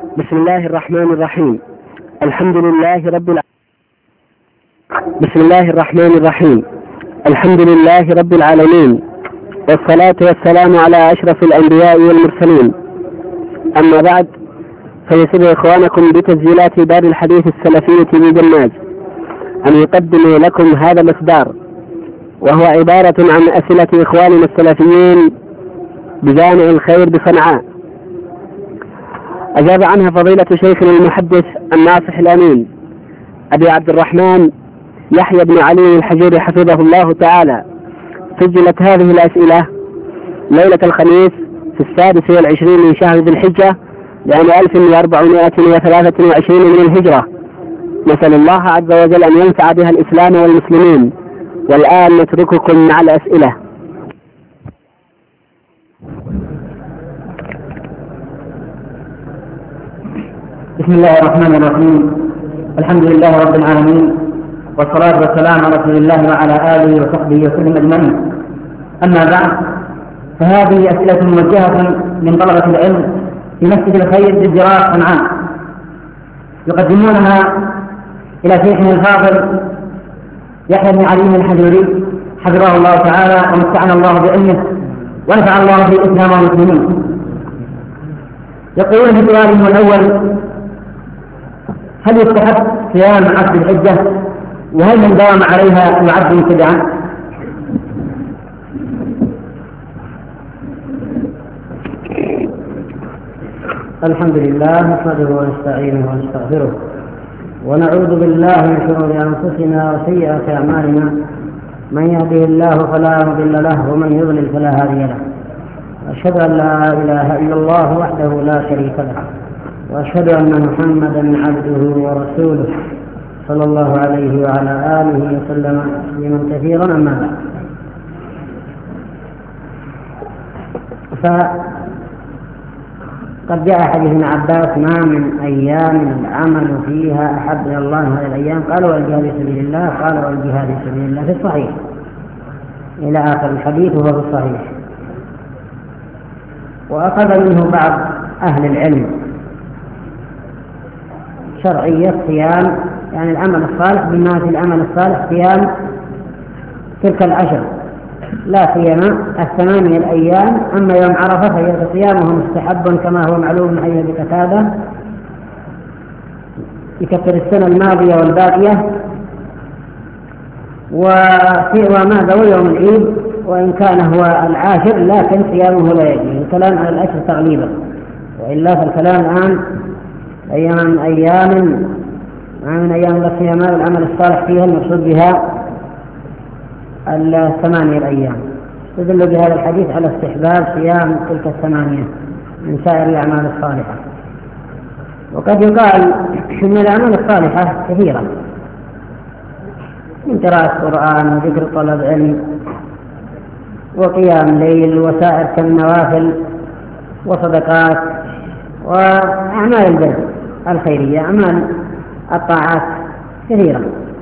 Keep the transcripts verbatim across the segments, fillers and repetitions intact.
بسم الله الرحمن الرحيم. الحمد لله رب العالمين. بسم الله الرحمن الرحيم. الحمد لله رب العالمين، والصلاة والسلام على أشرف الأنبياء والمرسلين. أما بعد، فيسر إخوانكم بتسجيلات دار الحديث السلفية بجماج أن يقدموا لكم هذا الإصدار، وهو عبارة عن أسئلة إخواننا السلفيين بجامع الخير بصنعاء، أجاب عنها فضيلة شيخنا المحدث الناصح الأمين أبي عبد الرحمن يحيى بن علي الحجوري حفظه الله تعالى. سجلت هذه الأسئلة ليلة الخميس في السادس والعشرين من شهر ذي الحجة لعام ألف وأربعمائة وثلاثة وعشرين من الهجرة. نسأل الله عز وجل أن ينفع بها الإسلام والمسلمين. والآن نترككم مع الأسئلة. بسم الله الرحمن الرحيم. الحمد لله رب العالمين، والصلاة والسلام على رسول الله وعلى آله وصحبه وسلم أجمعين. أما بعد، فهذه أسئلة موجهة من طلبة العلم في مسجد الخير بالجراح صنعاء، يقدمونها إلى شيخنا الفاضل يحيى بن علي الحجوري حفظه الله تعالى ومتعنا الله بعلمه ونفع الله بالإسلام والمسلمين. يقولون في سؤالهم الأول: هل يستحب صيام عشر الحجة؟ وهل من داوم عليها يعد مبتدعا؟ الحمد لله، نحمده ونستعينه ونستغفره ونعوذ بالله من شرور أنفسنا وسيئات أعمالنا. من يهده الله فلا مضل له ومن يضلل فلا هادي له. أشهد أن لا إله إلا الله وحده لا شريك له، وأشهد أن محمدا عبده ورسوله صلى الله عليه وعلى آله وسلم تسليما كثيرا. أما بعد، فقد جاء حديث ابن عباس: ما من أيام العمل فيها أحب إلى الله من هذه الأيام، قالوا والجهاد في سبيل الله، قالوا والجهاد في سبيل الله، في الصحيح إلى آخر الحديث وهو في الصحيح. وأخذ منه بعض أهل العلم شرعية صيام، يعني العمل الصالح بالناس، العمل الصالح صيام تلك العشر، لا سيما الثمانية الأيام. أما يوم عرفة فصيامه مستحب كما هو معلوم من حديث أبي قتادة، يكفر السنة الماضية والباقية. وماذا ويوم العيد وإن كان هو العاشر لكن صيامه لا يجوز. الكلام على الأشهر تغليبا، وإلا فالكلام الآن أيام أيام من أيام الصيام والعمل الصالح فيها المقصود بها الثمانية الأيام. يدل بهذا الحديث على استحباب صيام تلك الثمانية من سائر الأعمال الصالحة. وقد يقال إن الأعمال الصالحة كثيرة، من قراءة قرآن وذكر طلب علم وقيام ليل وسائر كالنوافل وصدقات وأعمال البر الخيرية. أعمال الطاعات كثيرة،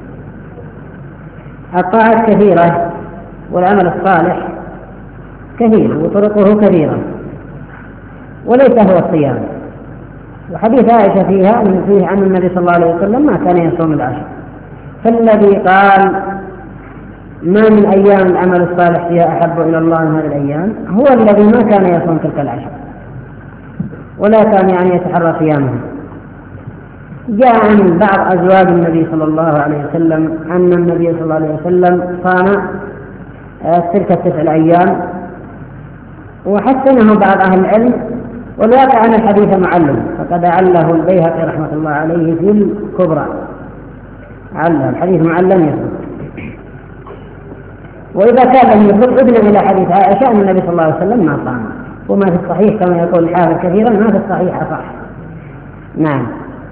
الطاعات كثيرة والعمل الصالح كثير وطرقه كثيرة، وليس هو الصيام. وحديث عائشة فيها أن فيه عن النبي صلى الله عليه وسلم ما كان يصوم العشر. فالذي قال ما من أيام العمل الصالح فيها أحب إلى الله من هذه الأيام هو الذي ما كان يصوم تلك العشر ولا كان يعني يتحرى صيامه. جاء عن بعض أزواج النبي صلى الله عليه وسلم أن النبي صلى الله عليه وسلم صام تلك التسع الأيام، وحسنه بعض أهل العلم. والواقع أن الحديث معلم، فقد عله البيهقي رحمة الله عليه في الكبرى، عله الحديث معلم يثبت. وإذا كان لم يثبت عدنا إلى حديث عائشة أن النبي صلى الله عليه وسلم ما صام، وما في الصحيح كما يقول الحافظ كثيرا ما في الصحيح أصح. نعم،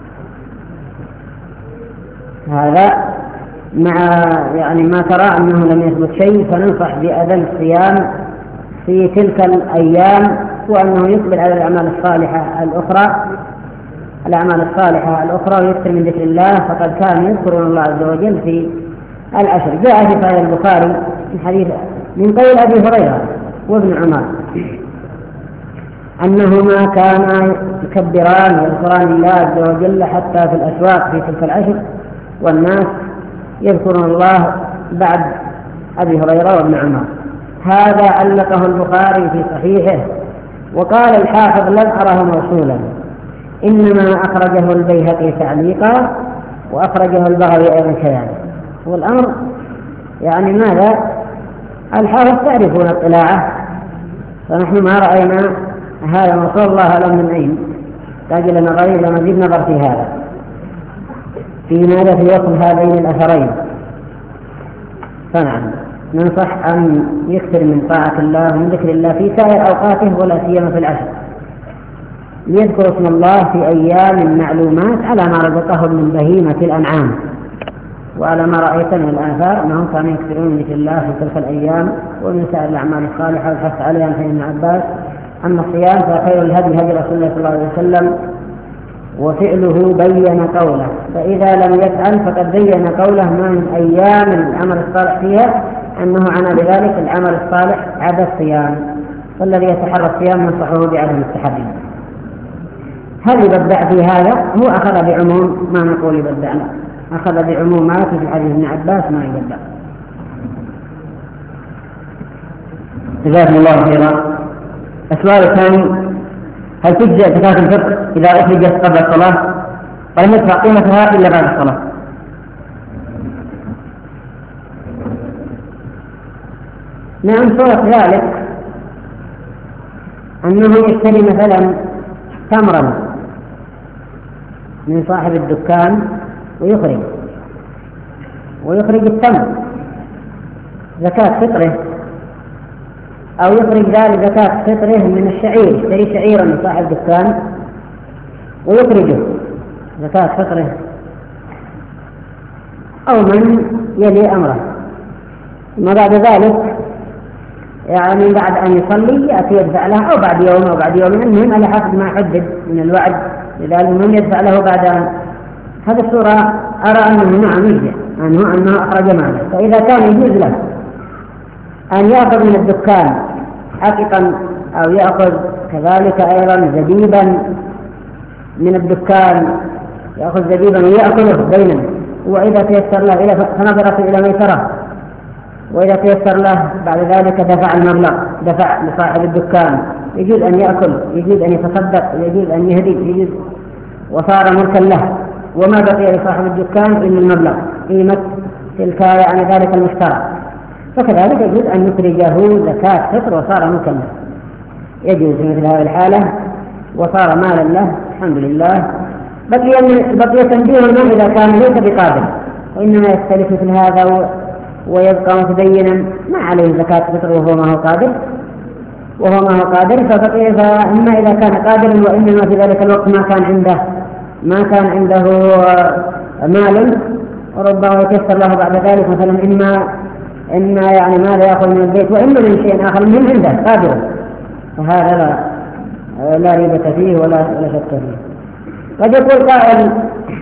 هذا مع يعني ما ترى أنه لم يثبت شيء، فننصح بأذن الصيام في تلك الأيام، وأنه يقبل على الأعمال الصالحة الأخرى الأعمال الصالحة الأخرى ويكثر من ذكر الله، فقد كان يذكرون الله عز وجل في العشر. جاء في صحيح البخاري من حديث من قول أبي هريرة وابن عمر أنهما كانا يكبران ويذكران الله عز وجل حتى في الأسواق في تلك العشر، والناس يذكرون الله بعد أبي هريرة وابن عمر. هذا علقه البخاري في صحيحه، وقال الحافظ لم أره موصولا، إنما أخرجه البيهقي تعليقا وأخرجه البغوي أيضا كذلك. والأمر يعني ماذا؟ الحافظ تعرفون اطلاعه، فنحن ما رأينا هذا موصول الله أعلم من أين، تاج لنا غير لمزيد نظر في هذا في ماذا في وصف هذين الأثرين. فنعم ننصح أن يكثر من طاعة الله ومن ذكر الله في سائر أوقاته ولا سيما في العشر، ليذكر اسم الله في أيام معلومات على ما رزقهم من بهيمة الأنعام، وعلى ما رأيت من الآثار أنهم كانوا يكثرون من ذكر الله في تلك الأيام ومن سائر الأعمال الصالحة والحث عليها عن ابن عباس. أما الصيام فخير الهدي هدي رسول الله صلى الله عليه وسلم، وفعله بين قوله، فإذا لم يفعل فقد بين قوله ما من أيام العمل الصالح فيها أنه عنى بذلك العمل الصالح عدا الصيام، فالذي يتحرى الصيام ننصحه بعدم التحري. هل يبدع في هذا؟ هو أخذ بعموم ما نقول يبدعنا، أخذ بعمومات في حديث ابن عباس ما يبدع. جزاكم الله خيرا. السؤال الثاني: هل تجزئ زكاة الفطر إذا أخرجت قبل الصلاة ولم يدفع قيمتها إلا بعد الصلاة؟ نعم، صورة ذلك أنه يشتري مثلا تمرا من صاحب الدكان ويخرج ويخرج التمر زكاة فطره، أو يخرج ذلك زكاة فطره من الشعير، يشتري شعيرا من صاحب الدكان ويخرجه زكاة فطره، أو من يلي أمره. ثم بعد ذلك يعني بعد أن يصلي يأتي يدفع له، أو بعد يوم أو بعد يوم، المهم على حسب ما حدد من الوعد، لذلك المهم يدفع له بعد أن. هذه الصورة أرى أنه نعم يجزئ، أنه أنه أخرج ماله. فإذا كان يجوز له أن يأخذ من الدكان حقيقا أو يأخذ كذلك أيضا زبيبا من الدكان، يأخذ زبيبا ويأكله بينا، وإذا تيسر له إلى فنظرة إلى ميسره، وإذا تيسر له بعد ذلك دفع المبلغ، دفع لصاحب الدكان، يجوز أن يأكل، يجوز أن يتصدق، يجوز أن يهدي، يجوز، وصار ملكا له، وما بقي لصاحب الدكان إلا المبلغ قيمة تلك يعني ذلك المشترى. فكذلك يجوز أن يخرجه زكاة فطر وصار ملكا له، يجوز في مثل هذه الحالة وصار مالا له الحمد لله. بقي بقي تنبيه من إذا كان ليس بقادر وإنما يختلف مثل هذا ويبقى متدينا ما عليه زكاة فطر وهو ما هو قادر وهو ما هو قادر فبقي، فإما إذا كان قادرا وإنما في ذلك الوقت ما كان عنده ما كان عنده مال، وربما يتيسر له بعد ذلك مثلا إما إما يعني ماذا يأخذ من البيت وإما من شيء آخر من عنده قادر، فهذا لا لا ريبة فيه ولا ولا شك فيه. قد يقول قائل: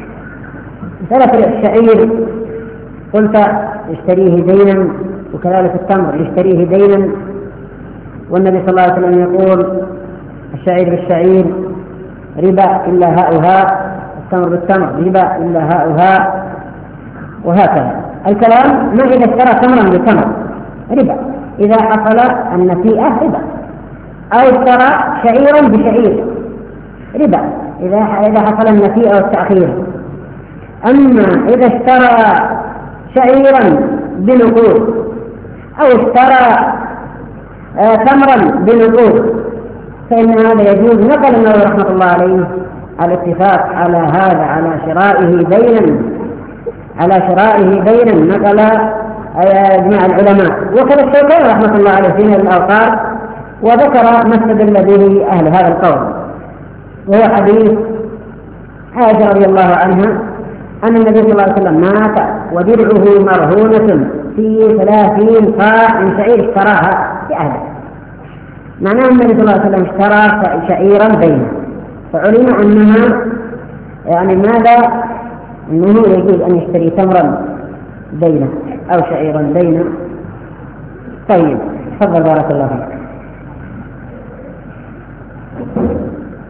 ثلاث الشعير قلت يشتريه دينا، وكذلك التمر يشتريه دينا، والنبي صلى الله عليه وسلم يقول: الشعير بالشعير ربا إلا هاؤها، التمر بالتمر ربا إلا هاؤها، وهكذا الكلام. ما إذا اشترى تمرا بتمر ربا، إذا حصل النسيئة ربا، أو اشترى شعيرا بشعير ربا إذا إذا حصل النسيئة والتأخير. أما إذا اشترى شعيرا بنقود أو اشترى آه تمرا بنقود فإن هذا يجوز. نقل النووي رحمة الله عليه الاتفاق على هذا، على شرائه دينا، على شرائه دينا، نقل إجماع العلماء، وكذا الشيخين رحمة الله عليه في الأوقات، وذكر ما استدل به أهل هذا القول، وهو حديث عائشة رضي الله عنها أن النبي صلى الله عليه وسلم مات ودرعه مرهونة في ثلاثين صاع من شعير اشتراها بأهله. معناه أن النبي صلى الله عليه وسلم اشترى شعيرا دينا، فعلم أنها يعني ماذا؟ أنه يجوز أن يشتري تمرا دينا أو شعيرا دينا. طيب، تفضل بارك الله فيك.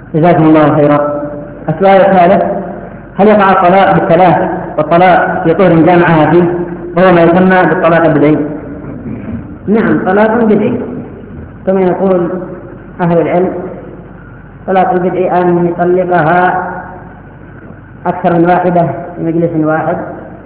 جزاكم الله خيرا. السؤال الثالث: هل يقع الطلاق بالثلاث والطلاق في طهر جامعها فيه وهو ما يسمى بالطلاق البدعي؟ نعم، طلاق بدعي كما يقول أهل العلم. طلاق البدعي أن يطلقها أكثر من واحدة في مجلس واحد،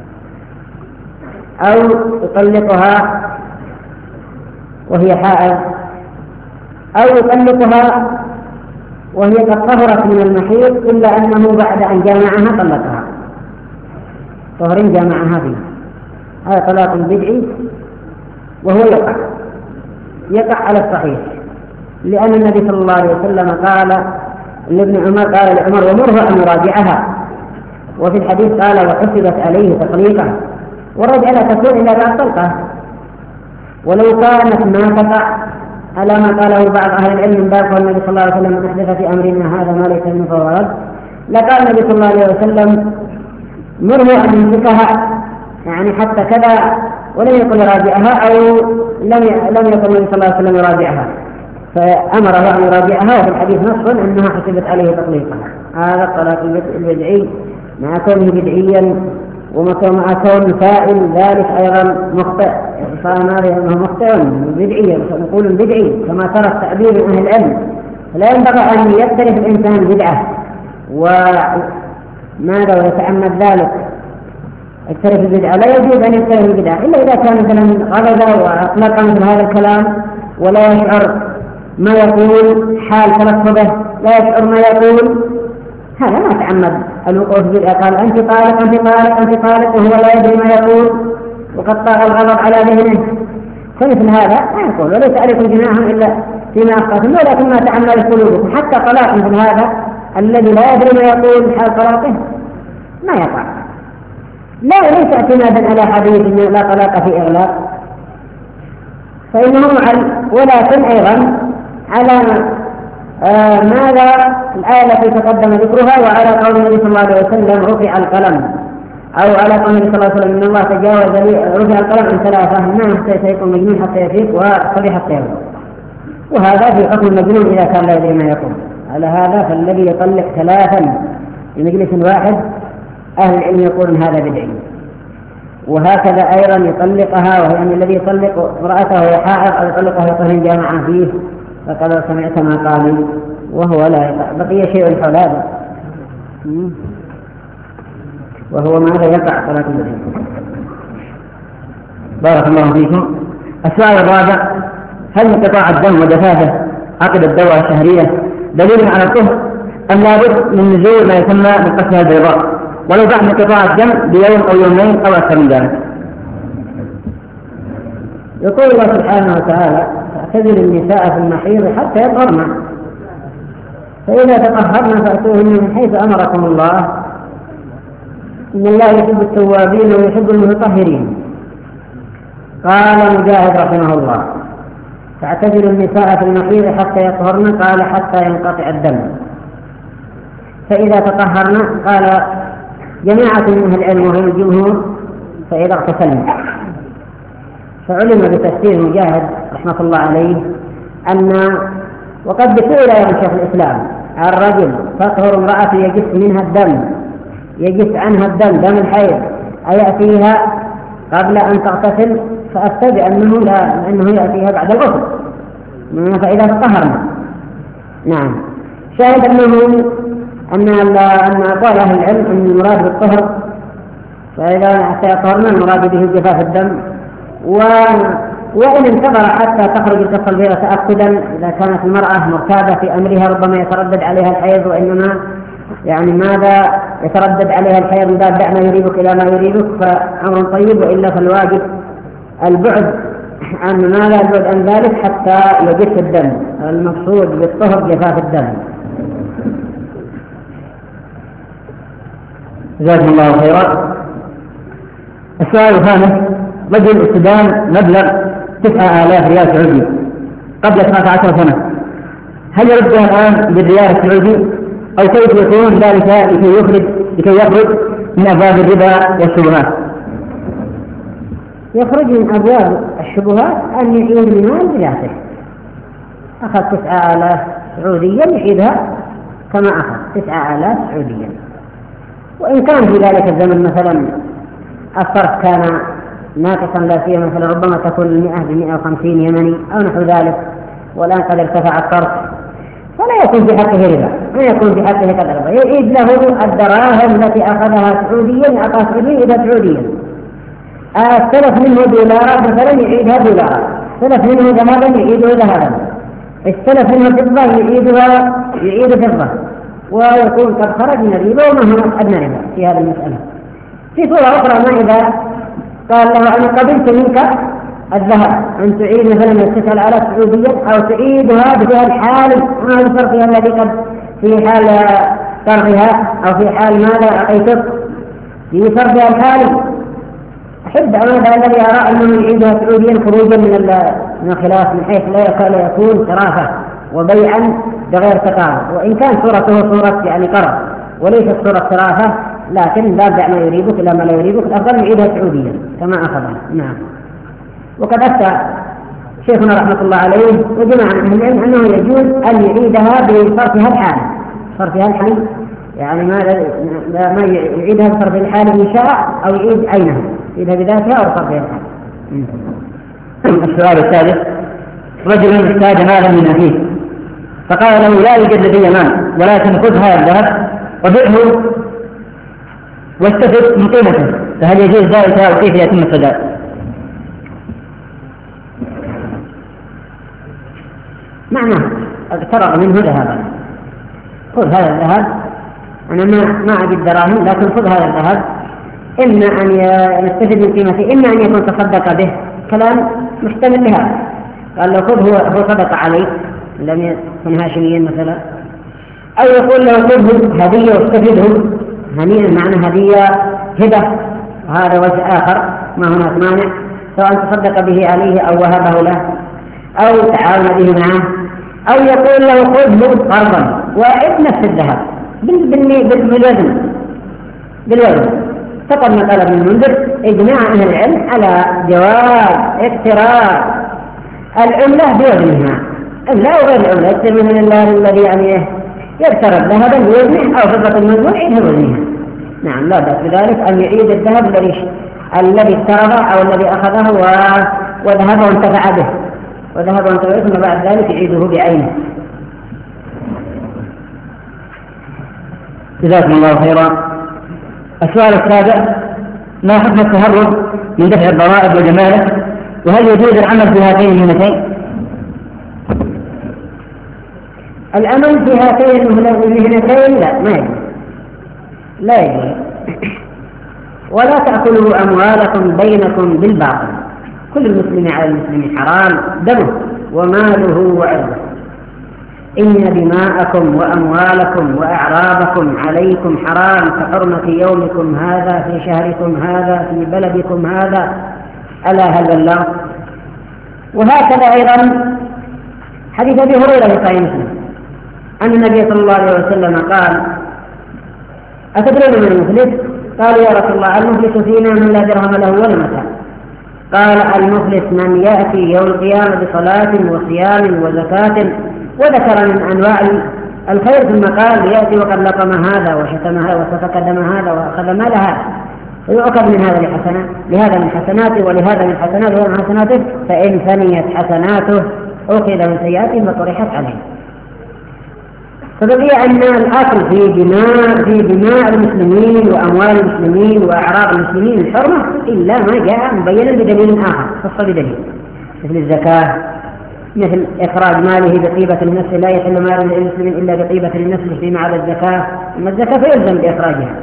أو يطلقها وهي حائض، أو يطلقها وهي قد طهرت من المحيض إلا أنه بعد أن جامعها طلقها طهر جامعها فيه. هذا طلاق بدعي وهو يقع يقع على الصحيح، لأن النبي صلى الله عليه وسلم قال لابن عمر قال لعمر: ومره أن يراجعها. وفي الحديث قال: وحسبت عليه تطليقا، والرجعة لا تكون إلا بعد طلقة. ولو كانت ما تقع على ما قاله بعض أهل العلم من باب النبي صلى الله عليه وسلم: من أحدث في أمرنا هذا ما ليس منه فهو رد، لقال النبي صلى الله عليه وسلم: مره أن يمسكها، يعني حتى كذا، ولم يقل يراجعها، أو لم لم يقل النبي صلى الله عليه وسلم يراجعها، فأمره أن يراجعها. وفي الحديث نص أنها حسبت عليه تطليقا. هذا الطلاق البدعي مع كونه بدعيا ومع كون فاعل ذلك أيضا مخطئ، فماذا أنه مخطئ بدعيا، نقول بدعي كما ترى التعبير من أهل العلم. لا ينبغي أن يقترف الإنسان بدعة وماذا ويتعمد ذلك يقترف البدعة. لا يجوز أن يقترف البدعة إلا إذا كان مثلا غضب وأطلق مثل هذا الكلام ولا يشعر ما يقول حال تلفظه، لا يشعر ما يقول، هذا ما تعمد الوقوع في البدعة. قال: أنت طالق أنت طالق أنت طالق وهو لا يدري ما يقول وقد طاغ الغضب على ذهنه، فمثل هذا ما يقول. وليس عليكم جناح إلا فيما أخطأتم، ولكن ما تعمد قلوبكم. حتى طلاق مثل هذا الذي لا يدري ما يقول حال طلاقه ما يقع. لا ليس اعتمادا على حديث لا طلاق في إغلاق، فإنه معل، ولكن أيضا على آه ماذا الآية التي تقدم ذكرها: وعلى قول النبي صلى الله عليه وسلم رفع القلم، أو على قول النبي صلى الله عليه وسلم إن الله تجاوز لي رفع القلم عن ثلاثة: نعم حتى يكون مجنون حتى يفيق، وصبي حتى يموت. وهذا في حكم المجنون إذا كان لا يدري ما يقول. على هذا فالذي يطلق ثلاثا في مجلس واحد أهل العلم يقولون هذا بدعي. وهكذا أيضا يطلقها، وهي أن الذي يطلق امرأته وهي حائض أو يطلقها في طهر جامعة فيه فقد سمعت ما قالوا وهو لا يقع. بقي شيء حول هذا وهو ماذا يقع صلاة البدعي. بارك الله فيكم. السؤال الرابع: هل انقطاع الدم ودفافه عقب الدورة الشهرية دليل على الطهر، أم لابد من نزول ما يسمى بالقسمة البيضاء ولو بعد انقطاع الدم بيوم أو يومين أو أكثر من ذلك؟ يقول الله سبحانه وتعالى: فاعتزلوا النساء في المحيض حتى يطهرن، فإذا تطهرن فأتوهن من حيث أمركم الله، إن الله يحب التوابين ويحب المتطهرين. قال مجاهد رحمه الله: فاعتزلوا النساء في المحيض حتى يطهرن، قال حتى ينقطع الدم. فإذا تطهرن قال جماعة من أهل العلم وهم الجمهور فإذا اغتسلن. فعلم بتفسير مجاهد رحمة الله عليه أن وقد سئل يا شيخ الإسلام عن رجل تطهر امرأة يجف منها الدم يجف عنها الدم دم الحيض أيأتيها قبل أن تغتسل؟ فأفتى بأنه لا، أنه يأتيها بعد الغسل فإذا تطهرنا. نعم. شاهد أنه أن أن أقوال أهل العلم أن المراد بالطهر فإذا سيطهرنا المراد به جفاف الدم، و... وإن انتظر حتى تخرج القصة البيضاء تأكدا إذا كانت المرأة مرتابة في أمرها ربما يتردد عليها الحيض، وإنما يعني ماذا يتردد عليها الحيض من باب دع ما يريبك إلى ما يريبك فأمر طيب، وإلا فالواجب البعد عن ماذا البعد عن ذلك حتى يجف الدم. المقصود بالطهر جفاف الدم. جزاكم الله خيرا. السؤال الخامس: رجل استدام مبلغ تسعة آلاف ريال سعودي قبل اثنتي عشرة سنة، هل يردها الآن بالريال السعودي أو كيف يكون ذلك لكي يخرج لكي يخرج من أبواب الربا والشبهات؟ يخرج من أبواب الشبهات أن يعيد المال بذاته. أخذ تسعة آلاف سعوديا يعيدها كما أخذ تسعة آلاف سعوديا. وإن كان في ذلك الزمن مثلا الصرف كان ناقصا لا سيما مثلا ربما تكون المئة بمئة وخمسين يمني أو نحو ذلك، والآن قد ارتفع الصرف، فلا يكون في حقه ربا، ما يكون في حقه قدر ربا، يعيد له الدراهم التي أخذها سعوديا أعطاها سعوديا إلى سعوديا. استلف منه دولارات مثلا يعيدها دولارات، استلف منه ذهبا يعيدها ذهبا، استلف منه فضة يعيدها يعيد فضة، ويكون قد خرج من الربا وما هو أدنى ربا في هذه المسألة. في صورة أخرى ما إذا قال له أنا قبلت منك الذهب أن تعيد مثلا التسعة آلاف سعوديا أو تعيدها بها الحال ما صرفها الذي قد في حال صرفها أو في حال ماذا أعطيتك في صرفها الحالي. أحب هذا الذي أرى أنه يعيدها سعوديا خروجا من من الخلاف من حيث لا يكون صرافة وبيعا بغير تقارب، وإن كان صورته صورة يعني قرض وليست صورة صرافة، لكن لا دع ما يريبك إلى ما لا يريبك، الأفضل يعيدها سعوديا كما أخذها. نعم. وقد أفتى شيخنا رحمة الله عليه وجماعة من أهل العلم أنه يجوز أن يعيدها بصرفها الحالي، صرفها الحالي يعني ما ما يعيدها بصرف الحالي إن شاء أو يعيد عينها يعيدها بذاتها أو صرفها الحالي. السؤال الثالث: رجل احتاج مالا من أخيه فقال له لا يوجد لدي مال ولكن خذ هذا الذهب وبيعه واستفد من قيمته، فهل يجوز ذلك وكيف يتم السداد؟ معناه اقترض منه ذهبا، خذ هذا الذهب، أنا ما ما أجد دراهم لكن خذ هذا الذهب، إما أن يستفد من قيمته إما أن يكون تصدق به، كلام محتمل لهذا. قال له خذ هو هو صدق عليك لم يكن هاشميا مثلا، أو يقول له خذه هدية واستفده هنيئا، معنى هدية هبة، وهذا وجه آخر ما هناك مانع، سواء تصدق به عليه أو وهبه له أو تعاون به معه، أو يقول له خذه قرضا وأعد نفس الذهب بالوزن بالوزن. فقد نقل ابن المنذر إجماع أهل العلم على جواز اقتراض العملة بوزنها، لا وغير العملة، يكتب من الله الذي يعني يقترض ذهبا بوزنه أو فضة المنذور يعيدها بوزنها. نعم، لا بأس بذلك أن يعيد الذهب الذي الذي اقترضه أو الذي أخذه وذهب وانتفع به وذهب وانتفع به، ثم بعد ذلك يعيده بعينه. جزاكم الله خيرا. السؤال السابع: ما حكم التهرب من دفع الضرائب وجماله، وهل يجوز العمل في هاتين المهنتين؟ العمل في هاتين المهنتين لا ما يجوز، لا يجوز. ولا تأكلوا أموالكم بينكم بالباطل، كل المسلم على المسلم حرام دمه وماله وعرضه، إن دماءكم وأموالكم وأعراضكم عليكم حرام كحرمة يومكم هذا في شهركم هذا في بلدكم هذا، ألا هل بلغت؟ وهكذا أيضا حديث أبي هريرة في صحيح مسلم أن النبي صلى الله عليه وسلم قال: أتدرون من المفلس؟ قالوا: يا رسول الله المفلس فينا من لا درهم له ولا متاع. قال: المفلس من يأتي يوم القيامة بصلاة وصيام وزكاة، وذكر من أنواع الخير، ثم قال: يأتي وقد لقم هذا وشتم هذا وسفك دم هذا وأخذ مال هذا، فيؤخذ من هذا لحسنات لهذا من حسناته ولهذا من حسناته وهذا من حسناته، فإن ثنيت حسناته أخذ من سيئاته وطرحت عليه. فبقي أن الأصل في دماء في دماء المسلمين وأموال المسلمين وأعراض المسلمين الحرمة إلا ما جاء مبينا بدليل آخر، خص بدليل، مثل الزكاة، مثل إخراج ماله بطيبة لنفسه، لا يحل مال للمسلم إلا بطيبة لنفسه فيما عدا الزكاة، أما الزكاة فيلزم بإخراجها.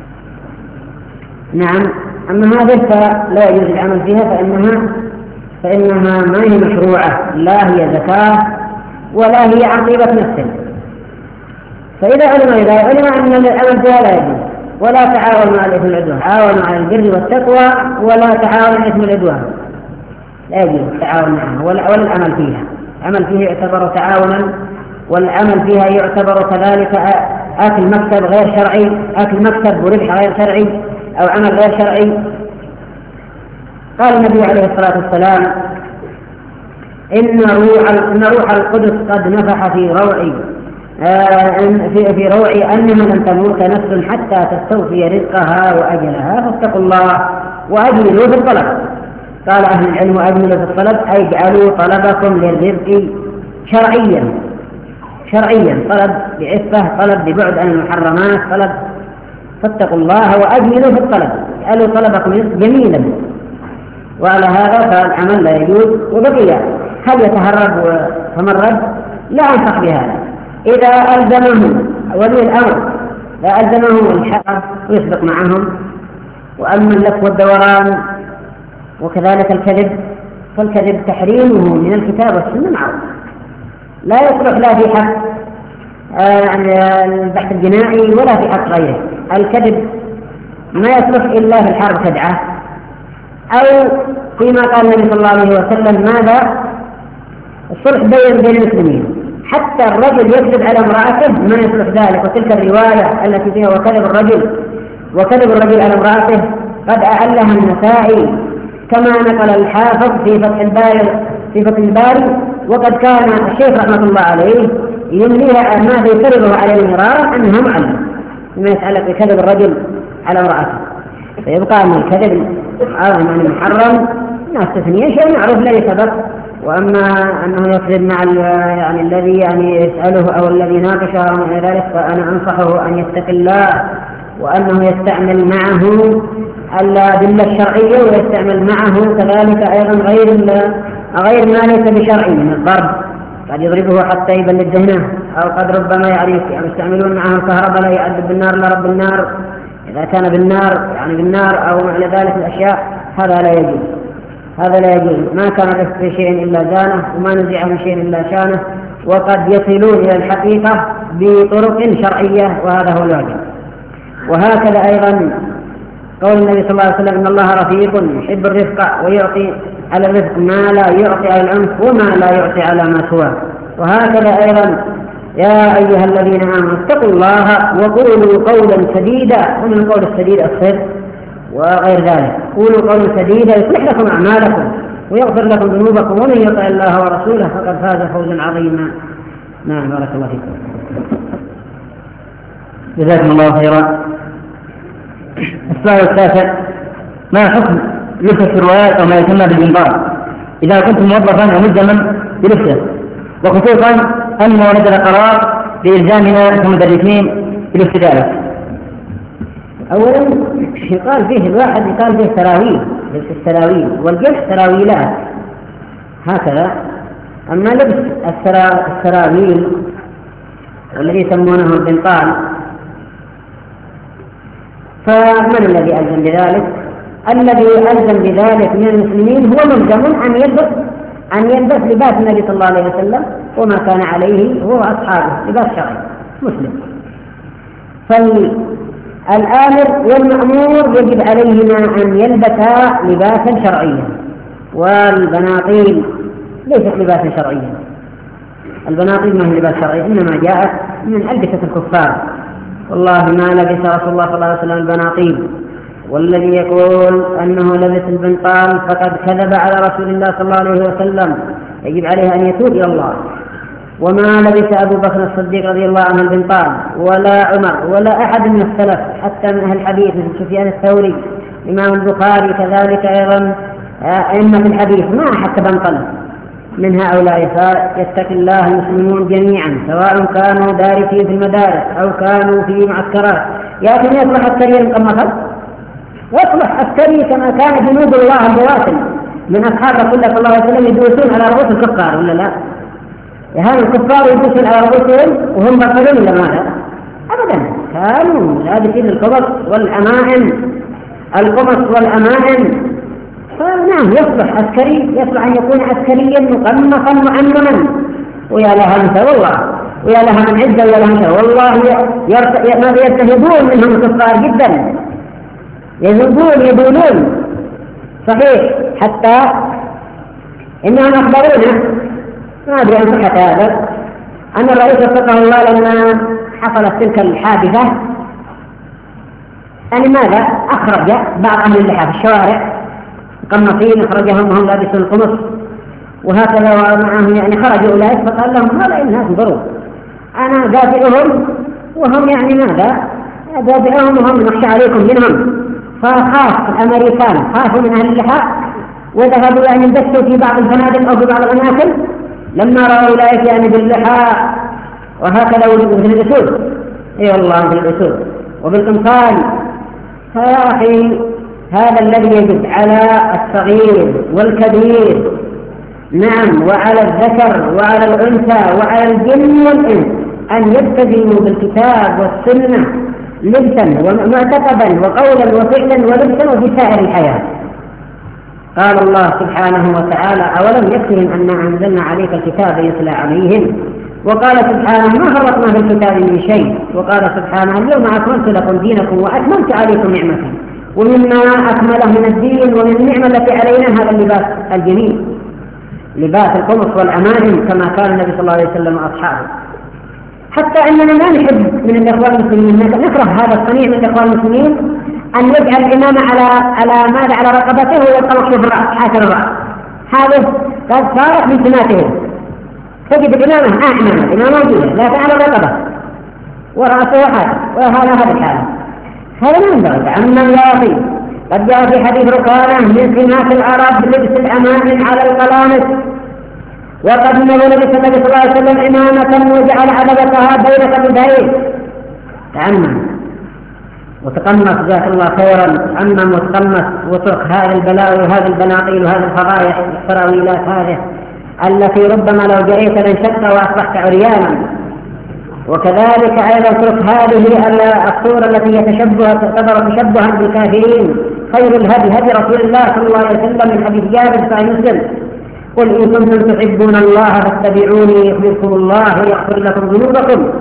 نعم، أما هذه فلا يجوز العمل فيها، فإنها فإنها ما هي مشروعة، لا هي زكاة ولا هي عن طيبة نفسه. فإذا علم إذا علم أن العمل فيها لا يجوز، ولا تعاونوا على الإثم والعدوان، تعاونوا على البر والتقوى ولا تعاونوا على الإثم والعدوان، لا يجوز التعاون معها ولا العمل فيها. العمل فيها يعتبر تعاونا، والعمل فيها يعتبر كذلك آكل مكسب غير شرعي، آكل مكسب وربح غير شرعي أو عمل غير شرعي. قال النبي عليه الصلاة والسلام: إن روح, إن روح القدس قد نفح في روعي في في روعي أنها لن تموت نفس حتى تستوفي رزقها وأجلها فاتقوا الله وأجملوا في الطلب. قال أهل العلم وأجملوا في الطلب أي اجعلوا طلبكم للرزق شرعيا شرعيا، طلب بعفة، طلب ببعد عن المحرمات، طلب. فاتقوا الله وأجملوا في الطلب، اجعلوا طلبكم جميلا. وعلى هذا فالعمل لا يجوز. وبقي هل يتهرب وتمرد؟ لا أنصح بهذا. إذا ألزمه ولي الأمر لا ألزمه الحق ويسبق معهم، وأما اللف والدوران وكذلك الكذب، فالكذب تحريمه من الكتاب والسنة معروف، لا يصلح لا في حق آه البحث الجنائي ولا في حق غيره. الكذب ما يصلح إلا في الحرب خدعة، أو فيما قال النبي صلى الله عليه وسلم ماذا؟ الصلح بين بين المسلمين. حتى الرجل يكذب على امرأته ما يصلح ذلك. وتلك الرواية التي فيها وكذب الرجل وكذب الرجل على امرأته قد أعلها النسائي كما نقل الحافظ في فتح الباري في فتح الباري وقد كان الشيخ رحمة الله عليه يمليها ما يفرضه على المرار أنها معلم فيما يتعلق بكذب الرجل على امرأته. فيبقى أن الكذب عن المحرم ناس تثنية شيء معروف الذي سبق. وأما أنه يكذب مع يعني الذي يعني يسأله أو الذي ناقشه أو غير ذلك، فأنا أنصحه أن يتقي الله، وأنه يستعمل معه الأدلة الشرعية، ويستعمل معه كذلك أيضا غير غير ما ليس بشرعي من الضرب، قد يضربه حتى يبلد ذهنه، أو قد ربما يعني يستعملون معه الكهرباء لا يعذب بالنار لا رب النار إذا كان بالنار يعني بالنار أو على ذلك الأشياء. هذا لا يجوز، هذا لا يجوز. ما كان له في شيء إلا زانه، وما نزع من شيء إلا شانه، وقد يصلون إلى الحقيقة بطرق شرعية، وهذا هو الواجب. وهكذا أيضا قول النبي صلى الله عليه وسلم إن الله رفيق يحب الرفق ويعطي على الرفق ما لا يعطي على العنف وما لا يعطي على ما سواه. وهكذا أيضا يا أيها الذين آمنوا اتقوا الله وقولوا قولا سديدا، ومن القول السديد الصدق وغير ذلك. قولوا قولا سديدا يصلح لكم أعمالكم ويغفر لكم ذنوبكم، ومن يطع الله ورسوله فقد فاز فوزا عظيما. نعم، بارك الله فيكم. جزاكم الله خيرا. السؤال التاسع: ما حكم لبس الروايات أو ما يسمى بالإنظار إذا كنت موظفا وملزما بلبسه، وخصوصا أنه نزل قرار بإلزامنا كمدرسين بلبس ذلك؟ أولا يقال فيه الواحد يقال فيه سراويل، لبس السراويل والجلس سراويلات هكذا. أما لبس السرا... السراويل الذي يسمونه البنطال فمن الذي ألزم بذلك؟ الذي ألزم بذلك من المسلمين هو ملزم أن يلبس أن يلبس لباس النبي صلى الله عليه وسلم وما كان عليه هو أصحابه، لباس شرعي مسلم. فالآمر والمأمور يجب عليهما أن يلبسا لباسا شرعيا، والبناطيل ليست لباسا شرعيا. البناطيل ما هي لباس شرعي، إنما جاءت من ألبسة الكفار. والله ما لبس رسول الله صلى الله عليه وسلم البناطيل، والذي يقول أنه لبس البنطال فقد كذب على رسول الله صلى الله عليه وسلم، يجب عليه أن يتوب إلى الله. وما لبس أبو بكر الصديق رضي الله عنه البنطال ولا عمر ولا أحد من السلف حتى من أهل الحديث مثل سفيان الثوري إمام البخاري كذلك أيضا أئمة الحديث ما حتى بنطل من هؤلاء. فيتقي الله المسلمون جميعا سواء كانوا دارسين في المدارس أو كانوا في معسكرات. لكن يصلح عسكريا مقمصا، يصلح عسكري كما كان جنود الله البواسل من أصحاب رسول الله صلى الله عليه وسلم يدوسون على رؤوس الكفار ولا لا؟ هذا الكفار يدوسون على رؤوسهم وهم بطلون ولا ماذا؟ أبدا، كانوا لابسين القمص والأمائم القمص والأمائم. فنعم يصلح عسكري، يصلح أن يكون عسكريا مقمصا معمما. ويا لها مثل والله، ويا لها من عزة ويا لها مثل والله. ماذا يرتهبون منهم الكفار جدا، يذوبون يدولون صحيح، حتى إنهم أخبرونا ما أدري عن صحة هذا أن الرئيس وفقه الله لما حصلت تلك الحادثة يعني ماذا أخرج بعض أهل اللحى في الشوارع مقمصين، أخرجهم وهم لابسون القمص وهكذا ومعهم يعني خرجوا أولئك فقال لهم هؤلاء الناس انظروا أنا دافئهم وهم يعني ماذا؟ دافئهم وهم نخشى عليكم منهم. فخاف الأمريكان خافوا من أهل اللحى وذهبوا يعني يدسوا في بعض الفنادق أو في بعض الأماكن لما رأوا أولئك يعني باللحى وهكذا مثل الأسود. اي والله مثل الأسود وبالقمصان. فيا أخي هذا الذي يجب على الصغير والكبير، نعم، وعلى الذكر وعلى الأنثى وعلى الجن والإنس أن يلتزموا بالكتاب والسنة لبسا ومعتقدا وقولا وفعلا ولبسا وفي سائر الحياة. قال الله سبحانه وتعالى: أولم يكفهم أن أنزلنا عليك الكتاب يتلى عليهم. وقال سبحانه: ما فرطنا في الكتاب من شيء. وقال سبحانه: اليوم أكملت لكم دينكم وأتممت عليكم نعمتي. ومما أكمله من الدين ومن النعمة التي علينا هذا اللباس الجميل، لباس القمص والأمائم كما كان النبي صلى الله عليه وسلم وأصحابه. حتى أننا ما نحب من الإخوان المسلمين، نكره هذا الصنيع من الإخوان المسلمين أن يجعل الإمام على على ماذا على رقبته ويبقى مكشوف الرأس حاسر الرأس. هذا قد صارت من سماتهم. تجد الإمامة آه إمامة الإمامة موجودة لكن على الرقبة ورأسه حاسر، وهذا هذا الحالة. هذا ما ينبغي. عما ياخي قد جاء في حديث ركانة من سمات العرب لبس الأمائم على القلامس، وقد نبى النبي صلى الله عليه وسلم إمامة وجعل عددتها بين قبضيه. تعمم وتقمص جزاك الله خيرا، تعمم وتقمص وترك هذا البلاء وهذا البناطيل وهذا الفضايح السراويلات هذه التي ربما لو جريت لانشق وأصبحت عريانا. وكذلك أيضا ترك هذه الصورة التي يتشبه تعتبر تشبها بالكافرين. خير الهدي هدي رسول الله صلى الله عليه وسلم من حديث جابر صحيح مسلم: قل إن كنتم تحبون الله فاتبعوني يحببكم الله ويغفر لكم ذنوبكم.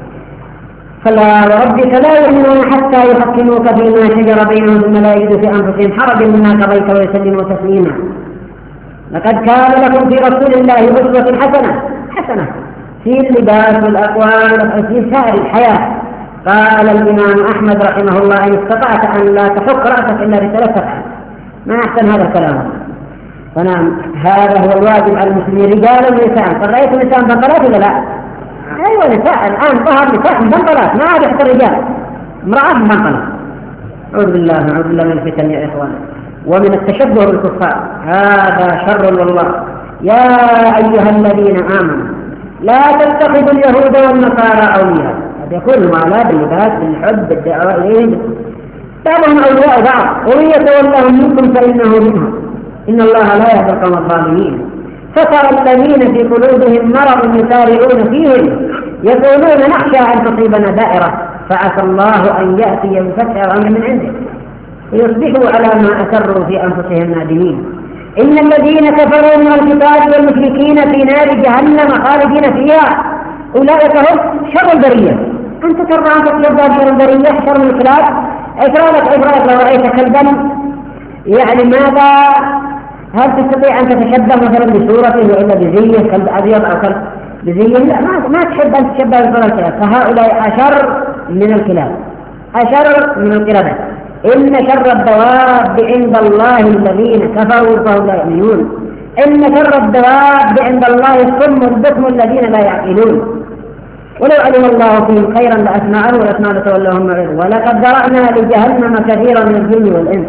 فلا وربك لا يؤمنون حتى يحكموك فيما شجر بينهم ثم لا يجدوا في أنفسهم حرجا مما قضيت ويسلموا تسليما. لقد كان لكم في رسول الله أسوة حسنة حسنة في اللباس والأقوال في سائر الحياة. قال الإمام أحمد رحمه الله: إن استطعت أن لا تحك رأسك إلا بثلاثة. ما أحسن هذا الكلام. فنعم هذا هو الواجب على المسلمين رجالا ونساء. فرأيت النساء بنطلات ولا لا؟ أيوة نساء الآن ظهر نساء بنطلات، ما عاد يحتر الرجال، امرأة بنطلات. أعوذ بالله أعوذ بالله من الفتن يا إخوان ومن التشبه بالكفار. هذا شر والله. يا أيها الذين آمنوا لا تتخذوا اليهود والنصارى أولياء. هذا يكون معلا باللباس بالحب بالدعوة إليهم، بعضهم أولياء بعض ومن يتولهم منكم فإنه منهم إن الله لا يهدي القوم الظالمين. فترى الذين في قلوبهم مرض يسارعون فيهم يقولون نخشى أن تصيبنا دائرة فعسى الله أن يأتي بفتح أمر من عنده ويصبحوا على ما أسروا في أنفسهم نادمين. إن الذين كفروا من الكتاب والمشركين في نار جهنم خالدين فيها أولئك هم شر البرية. أنت ترى أنك يبدأ شر البرية شر من الكلاب. إكرامك إبراك لو رأيت كلبا يعني ماذا؟ هل تستطيع أن تتشبه مثلا بصورته وإلا بزيه كلب أبيض أو كلب بزيه؟ لا ما, ما تحب أن تتشبه بصورة الكلاب. فهؤلاء أشر من الكلاب أشر من القردة. إن شر الدواب عند الله الذين كفروا فهم لا يؤمنون. إن شر الدواب عند الله الصم البكم الذين لا يعقلون. ولو علم الله فيهم خيرا لأسمعهم والأسماء لتولهم معرض. ولقد ذرأنا لجهنم كثيرا من الجن والإنس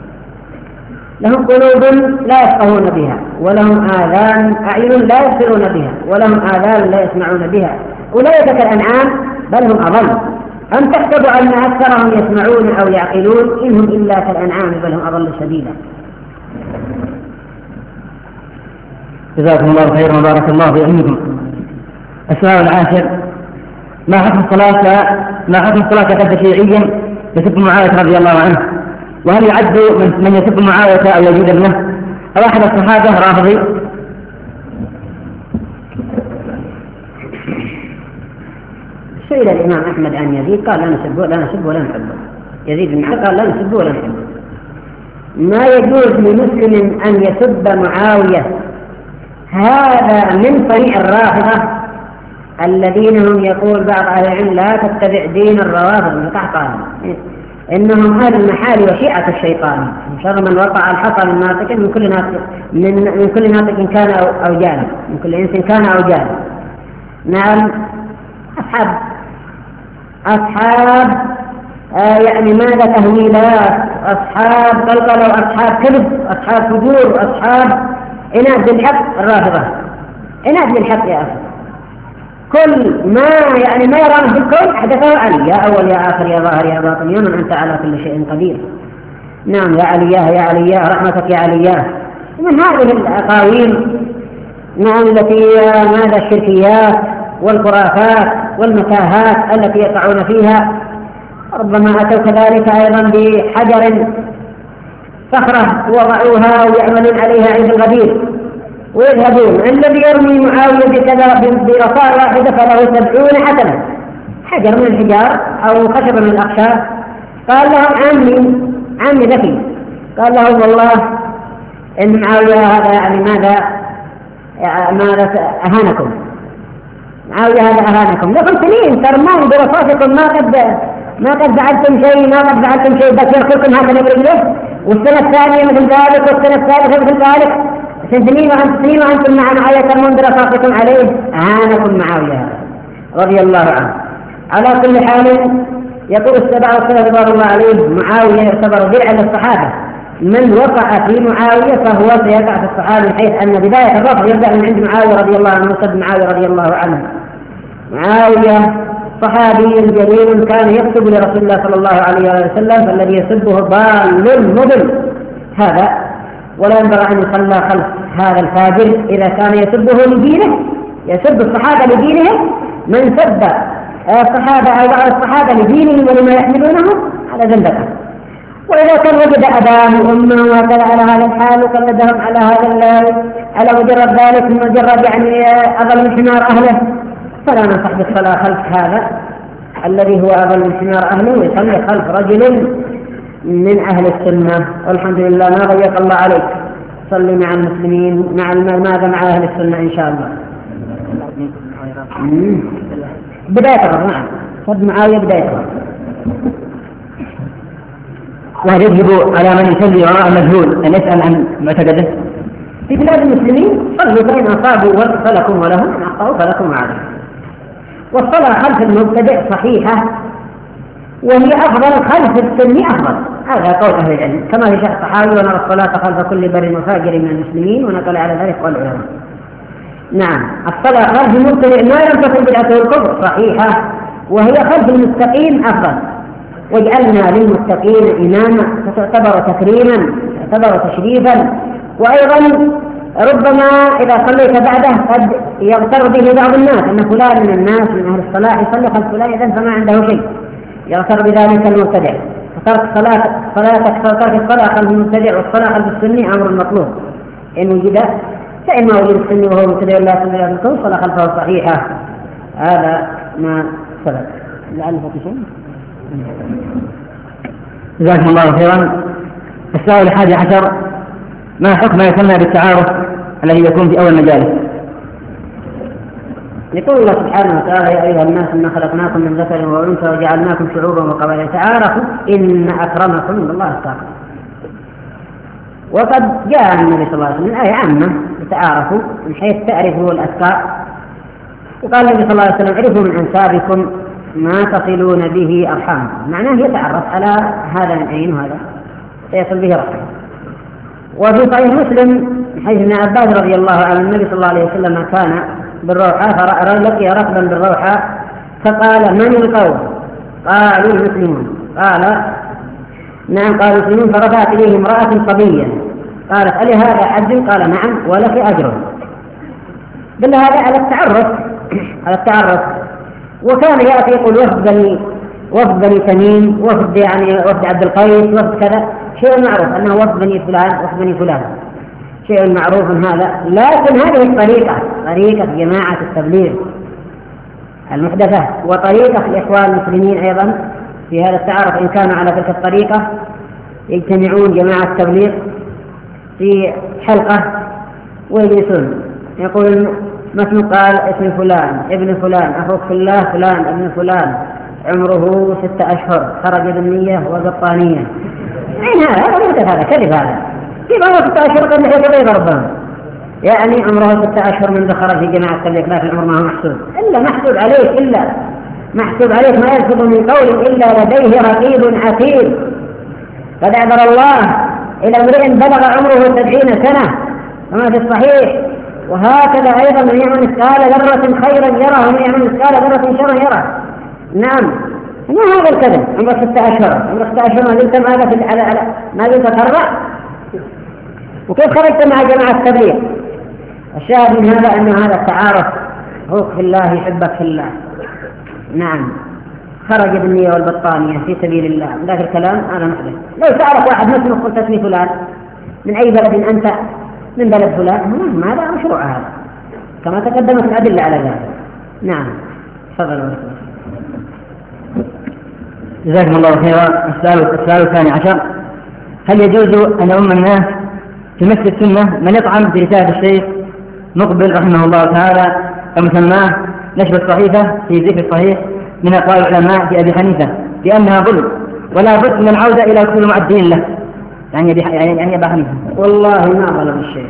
لهم قلوب لا يفقهون بها ولهم آذان أعين لا يبصرون بها ولهم آذان لا يسمعون بها أولئك كالأنعام بل هم أضل. أم تحسب أن أكثرهم يسمعون أو يعقلون إنهم إلا كالأنعام بل هم أضل سبيلا. جزاكم الله خيرا وبارك الله في علمكم. السؤال العاشر: ما حكم الصلاة ما حكم الصلاة خلف شيعي يسب معاوية رضي الله عنه؟ وهل يعد من يسب معاوية أو يزيد ابنه؟ أو أحد الصحابة رافضي؟ سئل الإمام أحمد عن يزيد قال لا نسب ولا نسب ولا نحبه. يزيد بن معاوية قال لا نسب ولا نحبه. ما يجوز لمسلم أن يسب معاوية هذا من صنيع الرافضة الذين هم يقول بعض أهل العلم لا تتبع دين الروافض المقحقان إنهم أهل المحال وشيعة الشيطان شر من وقع الحصى من ناطق من كل ناطق من, من كل ناطق كان أو, أو جانب من كل إنس كان أو جانب. نعم أصحاب أصحاب آه يعني ماذا تهويلات، أصحاب قلقلة وأصحاب كذب، أصحاب فجور، أصحاب عناد بالحق. الرافضة عناد بالحق يا أخي، كل ما يعني ما يراه في الكون حدثه علي، يا أول يا آخر يا ظاهر يا باطن يا من أنت على كل شيء قدير. نعم يا علياه يا علياه رحمتك يا علياه. من هذه الأقاويل نعم التي ماذا الشركيات والخرافات والمتاهات التي يقعون فيها. ربما أتوا كذلك أيضا بحجر صخرة وضعوها ويعملون عليها عند الغدير ويذهبون. الذي يرمي معاوية بكذا برصاص واحدة فله سبعون حسنة، حجر من الحجار أو خشب من الأخشاب. قال له عمي عمي ذكي، قال له والله إن معاوية هذا يعني ماذا ماذا أهانكم، معاوية هذا أهانكم لكم سنين ترمون برصاصكم ما قد ما قد فعلتم شيء ما قد فعلتم شيء بس يركلكم هكذا برجله، والسنة الثانية مثل ذلك والسنة الثالثة مثل ذلك، سنين وأنتم سنين وأنتم مع معاوية ترمون برصاصكم عليه. أهانكم معاوية رضي الله عنه. على كل حال يقول السبع والسلف رضي الله عليه معاوية يعتبر درعا للصحابة، من وقع في معاوية فهو سيقع في الصحابة، من حيث أن بداية الرفض يبدأ من عند معاوية رضي الله عنه وسب معاوية رضي الله عنه. معاوية صحابي جليل كان يكتب لرسول الله صلى الله عليه وسلم، فالذي يسبه ضال مضل هذا، ولا ينبغي أن يصلى خلف هذا الفاجر إذا كان يسبه لدينه، يسب الصحابة لدينهم. من سب الصحابة أو بعض الصحابة لدينهم ولما يحملونه على زندقة. وإذا كان وجد أباه وأمه وكذا على هذا الحال وقلدهم على هذا على مجرد ذلك مجرد يعني أضل من حمار أهله، فلا ننصح بالصلاة خلف هذا الذي هو أضل من حمار أهله، ويصلي خلف رجل من أهل السنة. والحمد لله ما ضيق الله عليك، صلي مع المسلمين مع ماذا مع أهل السنة إن شاء الله. بداية الرفض نعم صد معاوية بداية الرفض. وهل يجب على من يصلي وراء مجهول أن يسأل عن معتقده؟ في بلاد المسلمين صلوا فإن أصابوا فلكم ولهم، إن أخطأوا فلكم وعليهم. والصلاة خلف المبتدع صحيحة، وهي أفضل خلف السني أفضل، هذا قول أهل العلم، كما في شرح الطحاوي ونرى الصلاة خلف كل بر وفاجر من المسلمين، ونقل على ذلك قول العلماء. نعم الصلاة خلف المبتدع ما لم تكن بدعته الكفر صحيحة، وهي خلف المستقيم أفضل. واجعلنا للمتقين إماما، فتعتبر تكريما تعتبر تشريفا. وأيضا ربما إذا صليت بعده قد يغتر به بعض الناس أن فلان من الناس من أهل الصلاة يصلي خلف فلان إذن فما عنده شيء، يغتر بذلك المبتدع. فترك صلاتك صلاتك ترك الصلاة خلف المبتدع والصلاة خلف السني أمر مطلوب إن وجد، فإن ما وجد السني وهو مبتدع لا يصلي له الكون صلاة خلفه صحيحة. هذا ما سبق. لعل في شيء. جزاكم الله خيرا. السؤال الحادي عشر: ما حكم ما يسمى بالتعارف الذي يكون في أول مجالس؟ يقول الله سبحانه وتعالى: يا أيها الناس إنا خلقناكم من ذكر وأنثى وجعلناكم شعوبا وقبائل تعارفوا إن أكرمكم عند الله أتقاكم. وقد جاء النبي صلى الله عليه وسلم آية عامة تعارفوا من حيث تعرفوا الأتقاء، وقال النبي صلى الله عليه وسلم: اعرفوا من أنسابكم ما تصلون به أرحامكم، معناه يتعرف على هذا من عين وهذا سيصل به رحمه. وفي صحيح مسلم حيث ابن عباس رضي الله عنه النبي صلى الله عليه وسلم كان بالروحة فلقي ركبا بالروحة فقال: من القوم؟ قالوا: المسلمون. قال: نعم. قالوا: المسلمون. فرفعت إليه امرأة صبية قالت: ألي هذا حج؟ قال: نعم ولك أجر. دل هذا على التعرف على التعرف. وكان يأتي يقول وفد بني وفد بني تميم، وفد يعني وفد عبد القيس، وفد كذا، شيء معروف أنه وفد بني فلان وفد بني فلان، شيء معروف هذا. لكن هذه الطريقة طريقة جماعة التبليغ المحدثة، وطريقة الإخوان المسلمين أيضا في هذا التعارف إن كانوا على تلك الطريقة، يجتمعون جماعة التبليغ في حلقة ويجلسون يقول مثل قال اسم فلان ابن فلان أخوك في الله فلان ابن فلان عمره ستة أشهر خرج بالنية وبطانية. أين هذا؟ هذا كذب. هذا كيف هو ستة أشهر قد نحيط بيض ربهم؟ يعني عمره ستة أشهر منذ خرج في جماعة التبليغ، لكن العمر ما هو محسوب إلا محسوب عليه إلا محسوب عليك ما يلفظ من قول إلا لديه رقيب عتيد. قد أعذر الله إلى امرئ بلغ عمره سبعين سنة كما في الصحيح. وهكذا أيضا من يعمل مثقال ذرة خيرا يره ومن يعمل مثقال ذرة شرا يره. نعم، ما هذا الكذب؟ عمرك ستة أشهر، عمرك ستة أشهر ما زلت ماذا في على على ما زلت ترضع؟ وكيف خرجت مع جماعة التبليغ؟ الشاهد من هذا أن هذا التعارف هو في الله يحبك في الله. نعم، خرج بالنية والبطانية في سبيل الله، ذاك الكلام هذا محدث. لو سألك واحد مثل قلت اسمي فلان من أي بلد أنت؟ من بلد فلان، ماذا مشروع هذا كما تقدمت الأدلة على ذلك. نعم، تفضل. جزاكم الله خيرا. السؤال السؤال الثاني عشر: هل يجوز أن أم الناس في مسجد السنة من يطعن في رسالة الشيخ مقبل رحمه الله تعالى ومسماه نشر الصحيفة في ذكر الصحيح من أقوال العلماء في أبي حنيفة بأنها ظلم ولا بد من العودة إلى كل معدين له، يعني أبي يعني أبي حنيفة؟ والله ما ظلم الشيخ،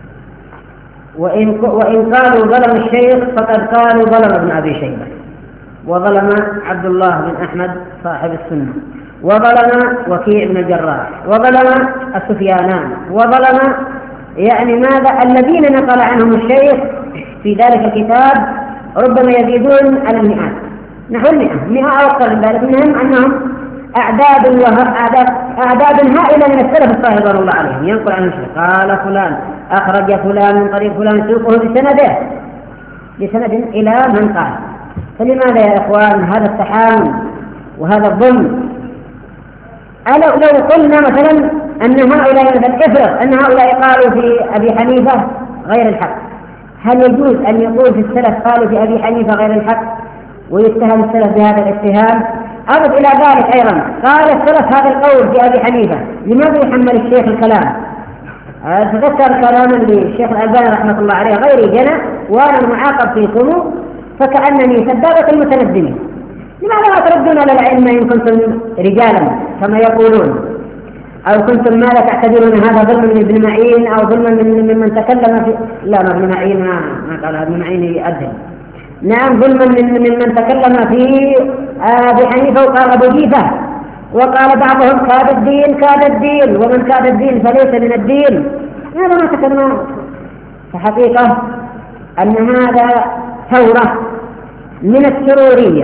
وإن وإن قالوا ظلم الشيخ فقد قالوا ظلم ابن أبي شيبة، وظلم عبد الله بن أحمد صاحب السنة، وظلم وكيع بن الجراح، وظلم السفيانان، وظلم يعني ماذا الذين نقل عنهم الشيخ في ذلك الكتاب ربما يزيدون على المئات، نحو المئة مئة أو أكثر من ذلك. منهم أنهم أعداد أعداد أعداد هائلة من السلف الصالح رضوان الله عليهم ينقل عن الشيخ قال فلان أخرج فلان من طريق فلان سوقه بسنده بسند إلى من قال. فلماذا يا إخوان هذا التحامل وهذا الظلم؟ ألو لو قلنا مثلا أن هؤلاء مثلا افرض أن هؤلاء قالوا في أبي حنيفة غير الحق، هل يجوز أن يقول في السلف قالوا في أبي حنيفة غير الحق ويتهم السلف بهذا الاتهام؟ أضف إلى ذلك أيضا قال السلف هذا القول في أبي حنيفة، لماذا يحمل الشيخ الكلام؟ تذكر كلاما للشيخ الألباني رحمة الله عليه: غيري جنى وأنا المعاقب فيكم فكأنني سبابة المتندمين. لماذا لا تردون على العلم إن كنتم رجالا كما يقولون، أو كنتم ماذا تعتبرون هذا ظلم من ابن معين أو ظلم من من تكلم في لا ما ابن معين ما, ما قال ابن معين يؤذن. نعم، ظلما من من من تكلم في أبي حنيفة وقال أبو جيفة، وقال بعضهم كاد الدين كاد الدين ومن كاد الدين فليس من الدين. هذا ما تكلم. فحقيقة أن هذا ثورة من السرورية،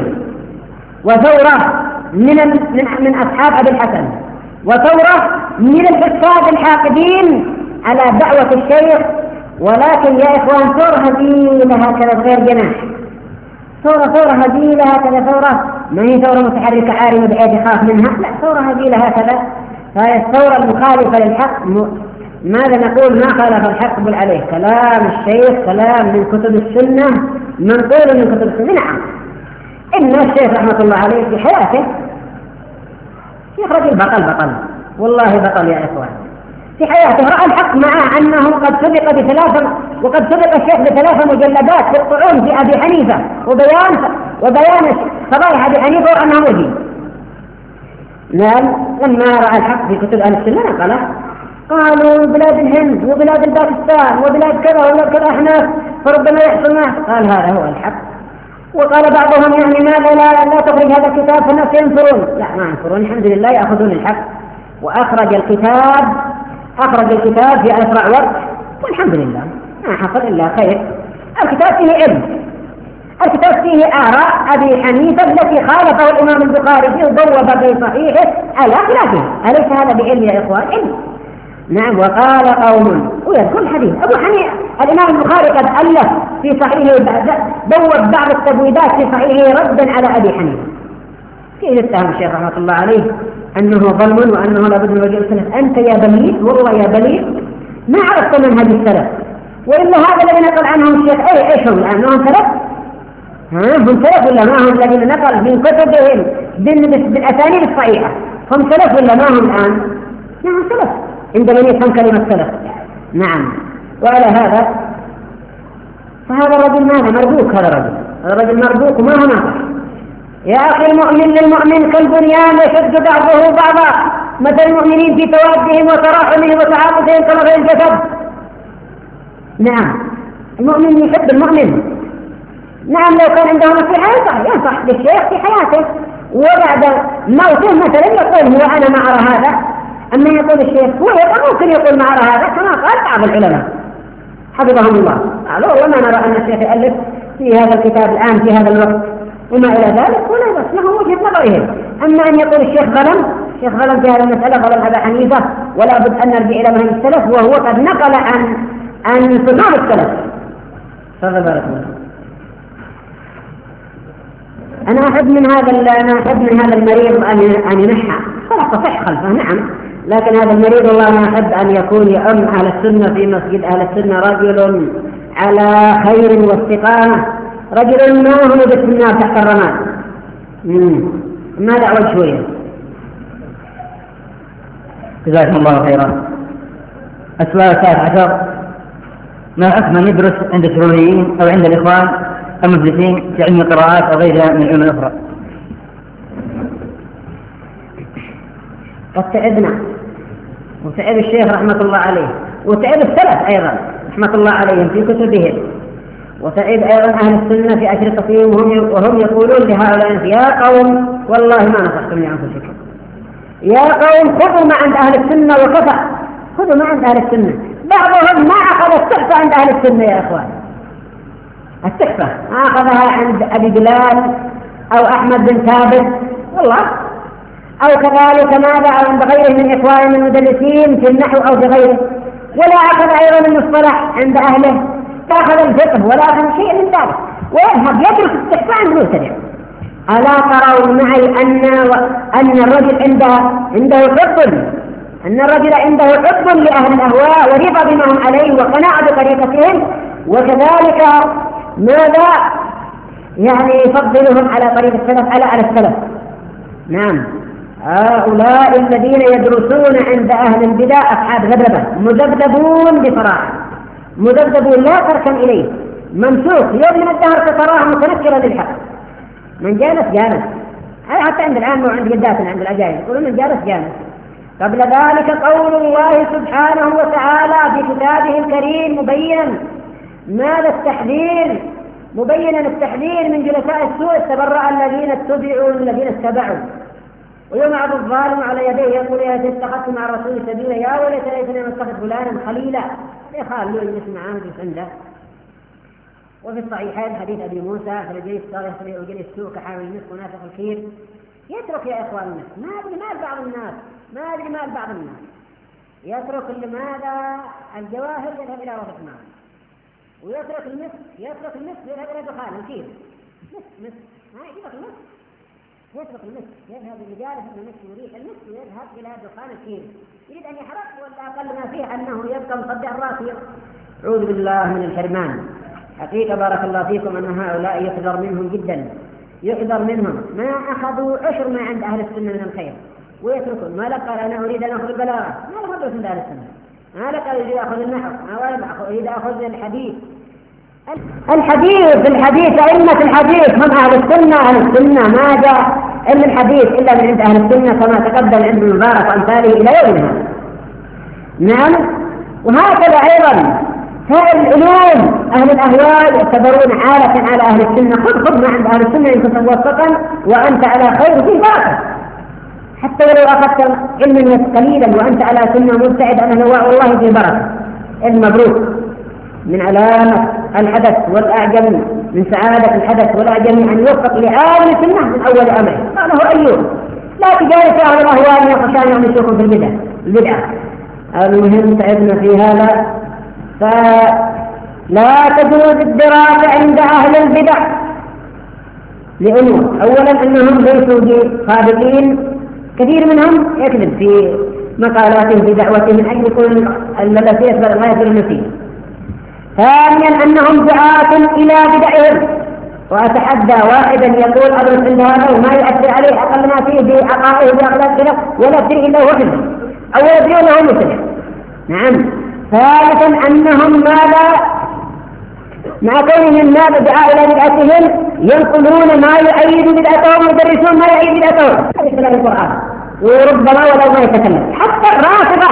وثورة من من من أصحاب أبي الحسن، وثورة من الفساد الحاقدين على دعوة الشيخ. ولكن يا إخوان ثورة هزيلة هكذا بغير جناح، ثورة ثورة هزيلة هكذا، ثورة ما هي ثورة متحركة عارمة بحيث يخاف منها، لا، ثورة هزيلة هكذا. فهي الثورة المخالفة للحق. م... ماذا نقول؟ ما خالف الحق بل عليه. كلام الشيخ كلام من كتب السنة، منقول من كتب السنة. نعم، إن الشيخ رحمة الله عليه في حياته شيخ رجل بطل بطل والله بطل يا إخوان. في حياته رأى الحق معه أنه قد سبق بثلاثة وقد سبق الشيخ بثلاثة مجلدات في الطعون في أبي حنيفة وبيان وبيان فضائح أبي حنيفة وأنه وجيه. نعم، لما رأى الحق في كتب أهل السنة نقله، قالوا بلاد الهند وبلاد الباكستان وبلاد كذا وبلاد كذا أحناف فربما يحصل معه. قال هذا هو الحق. وقال بعضهم يعني ماذا لا, لا تخرج هذا الكتاب فالناس ينفرون. لا، ما ينفرون، الحمد لله يأخذون الحق. وأخرج الكتاب أخرج الكتاب في أسرع وقت والحمد لله ما حصل إلا خير. الكتاب فيه علم، الكتاب فيه آراء أبي حنيفة التي خالفه الإمام البخاري فيه وبوب في صحيحه على خلافه. أليس هذا بعلم يا إخوان؟ علم. نعم. وقال قوم، ويذكر الحديث أبو حنيفة الإمام البخاري قد ألف في صحيحه بوب بعض التبويبات في صحيحه ردا على أبي حنيفة. كيف اتهم الشيخ رحمة الله عليه أنه ظلم وأنه لابد من رجوع السلف؟ أنت يا بليد والله يا بليد ما عرفت من هذه السلف، وإلا هذا الذي نقل عنهم الشيخ أي إيش هم الآن؟ هم سلف؟ ها هم سلف ولا ما هم الذين نقل من كتبهم بالأسانيد الصحيحة؟ هم سلف ولا ما هم الآن؟ نعم سلف عندما يفهم كلمة سلف. نعم. وعلى هذا فهذا الرجل ماذا مربوك؟ هذا الرجل هذا الرجل مربوك وما هو ناقص. يا أخي المؤمن للمؤمن كالبنيان يشد بعضه بعضا مثل المؤمنين في توادهم وتراحمهم وتعاطفهم كما في الجسد. نعم، المؤمن يحب المؤمن نعم لو كان عنده نصيحة ينصح ينصح للشيخ في حياته، وبعد موته مثلا يقول هو أنا ما أرى هذا. أما يقول الشيخ هو ممكن يقول ما أرى هذا كما قال بعض العلماء حفظهم الله، قالوا والله ما نرى أن الشيخ يألف في هذا الكتاب الآن في هذا الوقت وما إلى ذلك، ولا بس له وجهة نظره. أما أن يقول الشيخ ظلم، الشيخ ظلم في هذه المسألة ظلم أبا حنيفة، ولا بد أن نرجع إلى منهج السلف، وهو قد نقل عن عن صناع السلف. تفضل بارك الله. أنا أحب من هذا أنا أحب من هذا المريض أن أن ينحى، خلاص تصح خلفه نعم، لكن هذا المريض والله أنا أحب أن يكون يؤم أهل السنة في مسجد أهل السنة رجل على خير واستقامة، رجل ما هو بس النار تحت الرماد. ما دعوة شوية. جزاكم الله خيرا. السؤال الثالث عشر: ما حكم من يدرس عند السعوديين أو عند الإخوان المفلسين في علم القراءات أو غيرها من العلوم الأخرى؟ قد تعبنا وتعب الشيخ رحمة الله عليه، وتعب السلف أيضا رحمة الله عليهم في كتبهم، وتعب أيضا أهل السنة في أشرطتهم وهم يقولون لهؤلاء: يا قوم والله ما نصحتم لأنفسكم، يا قوم خذوا ما عند أهل السنة وكفى، خذوا ما عند أهل السنة. بعضهم ما أخذ التحفة عند أهل السنة يا إخوان، التحفة ما أخذها عند أبي بلال أو أحمد بن ثابت والله، أو كذلك ماذا عند غيره من إخوان المدلسين في النحو أو في غيره، ولا أخذ أيضا المصطلح عند أهله، لا أخذ الفقه ولا أخذ شيء من ذلك، ويذهب يدرس التحفة عند المبتدع. ألا ترون معي أن أن الرجل عنده عنده حب أن الرجل عنده حب لأهل الأهواء ورضا بما هم عليه وقناعة بطريقتهم، وكذلك ماذا يعني يفضلهم على طريق السلف على على السلف. نعم، هؤلاء الذين يدرسون عند أهل البدع أصحاب غضبة مذبذبون بصراحة، مذبذبون لا تركن إليه، ممسوك يوم من الدهر تراه متنكرا للحق، من جالس جالس، حتى عند العام وعند جداتنا عند العجائب يقولون من جالس جالس. قبل ذلك قول الله سبحانه وتعالى في كتابه الكريم مبينا ماذا التحذير، مبينا التحذير من جلساء السوء: تبرأ الذين اتبعوا الذين اتبعوا ويوم يعض الظالم على يديه يقول يا ليت اتخذت مع الرسول سبيلا، يا وليت ليتني اتخذ فلانا خليلا، يخال له يجلس معاه ويجلس عنده. وفي الصحيحين حديث ابي موسى: فلجلس صالح وجلس السوء كحامل المسك ونافخ الكير. يترك يا اخوان الناس، ما ادري مال بعض الناس، ما ادري مال بعض الناس يترك لماذا الجواهر يذهب الى روضة الماء، ويترك المسك يترك المسك يذهب الى دخان الكير. مسك مسك ما يجيبك المسك، يترك المسك يذهب لجالس المسك يريح المسك ويذهب الى دخان الكير، يريد ان يحرق، ولا اقل ما فيه انه يبقى مصدع الراس. اعوذ بالله من الحرمان. حقيقة بارك الله فيكم أن هؤلاء يحذر منهم جدا، يحذر منهم، ما أخذوا عشر ما عند أهل السنة من الخير ويتركون. ما لقى أنا أريد أن أخذ البلاغة، ما لقى أخذ عند أهل السنة، ما لقى أريد أخذ النحو، ما أريد أخذ الحديث. الحديث الحديث أئمة الحديث هم أهل السنة، أهل السنة ما جاء إلا الحديث إلا من عند أهل السنة كما تقدم عند المبارك وأمثاله إلى يومنا. نعم، وهكذا أيضا هذه العلوم أهل الأهواء يعتبرون عالة على أهل السنة. خذ خذ ما عند أهل السنة إن كنت موفقا وأنت على خير في باطل، حتى ولو أخذت علما قليلا وأنت على سنة مبتعد عن الهواء والله في بركة. المبروك من علامة الحدث والأعجم، من سعادة الحدث والأعجم أن يوفق لآل السنة من أول أمره. قاله أيوب: لا تجالس أهل الأهواء يخشون أن يشركوا في البدع البدعة. المهم تعبنا في هذا، فلا تجوز الدراسة عند أهل البدع لأمور: أولا أنهم ليسوا بخابرين، كثير منهم يكذب في مقالاته في دعوته من أجل كل التي يثبت الغاية المسيح. ثانيا أنهم دعاة إلى بدعهم، وأتحدى واحدا يقول أدرس عند هذا وما يؤثر عليه أقل ما فيه بعقائه بأخلاق كذا ولا يدري إلا وحده أو يدري له مثله. نعم. ثالثا أنهم ماذا مع كونهم ماذا دعاء إلى بدعتهم ينقلون ما يؤيد بدعتهم ويدرسون ما يؤيد بدعتهم. هذا القرآن، وربما ولو ما يتكلم. حتى الرافضة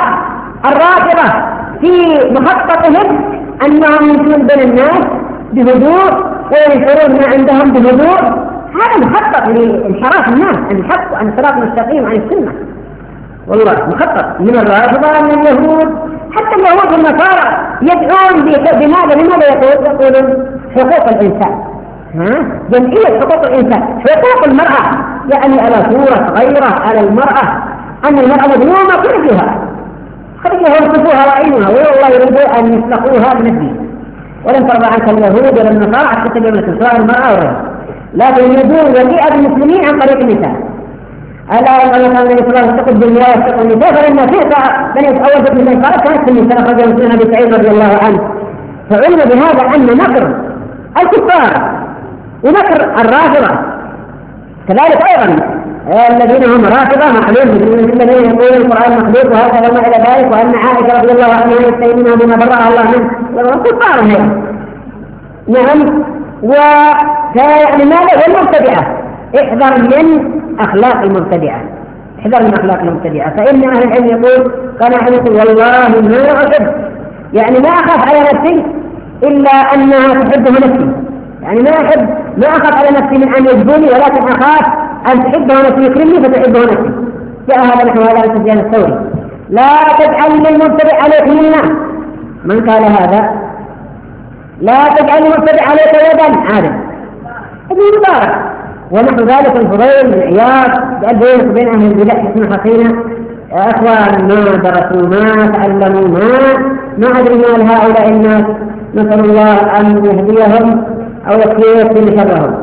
الرافضة في مخططهم أنهم يمشون بين الناس بهدوء وينشرون ما عندهم بهدوء، هذا مخطط لانحراف الناس عن الحق وعن الصراط المستقيم وعن السنة. والله مخطط من الرافضة من اليهود، حتى اليهود والنصارى يدعون بماذا؟ لماذا يقولون حقوق الإنسان؟ ها؟ جمعية حقوق الإنسان، حقوق المرأة، يعني على صورة غيرة على المرأة أن المرأة مظلومة خرجوها خرجوها وانصفوها وعينها، والله يريدوا أن يسلقوها من الدين. ولن ترضى عنك اليهود ولا النصارى حتى تبين سواء المرأة وغيرها، لكن يريدون وجيء بالمسلمين عن طريق النساء. ألا أن كان النبي صلى الله عليه وسلم يتقي الدنيا ويتقي النساء، فلما تلقى بني أول فتنة من قالت كانت في النساء، أخرجه مسلم أبي سعيد رضي الله عنه. فعلم بهذا أن نكر الكفار ونكر الرافضة كذلك أيضا الذين هم رافضة مخلوق، الذين يقولون القرآن مخلوق وهكذا وما إلى ذلك، وأن عائشة رضي الله عنها يستيقنها بما برأها الله منه، والكفار هنا. نعم. ويعني ماذا؟ والمبتدعة، احذر من أخلاق المبتدعة، احذر من أخلاق المبتدعة. فإن أهل العلم يقول كان أحد يقول والله ما أحب، يعني ما أخاف على نفسي إلا أنها تحبه نفسي، يعني ما أحب ما أخاف على نفسي من أن يجبوني، ولكن أخاف أن تحبه نفسي يكرمني فتحبه نفسي. جاء هذا نحو هذا سفيان الثوري: لا تجعل للمبتدع عليك منا. من قال هذا؟ لا تجعل للمبتدع عليك يدا. عادل ابن مبارك. ونحو ذلك الفضيل بن عياض قال بينك وبين أهل البدع حسن حقينا يا أخوان، ما درسوا ما تعلموا ما ما أدري ما لهؤلاء الناس، نسأل الله أن يهديهم أو يكفيهم شرهم.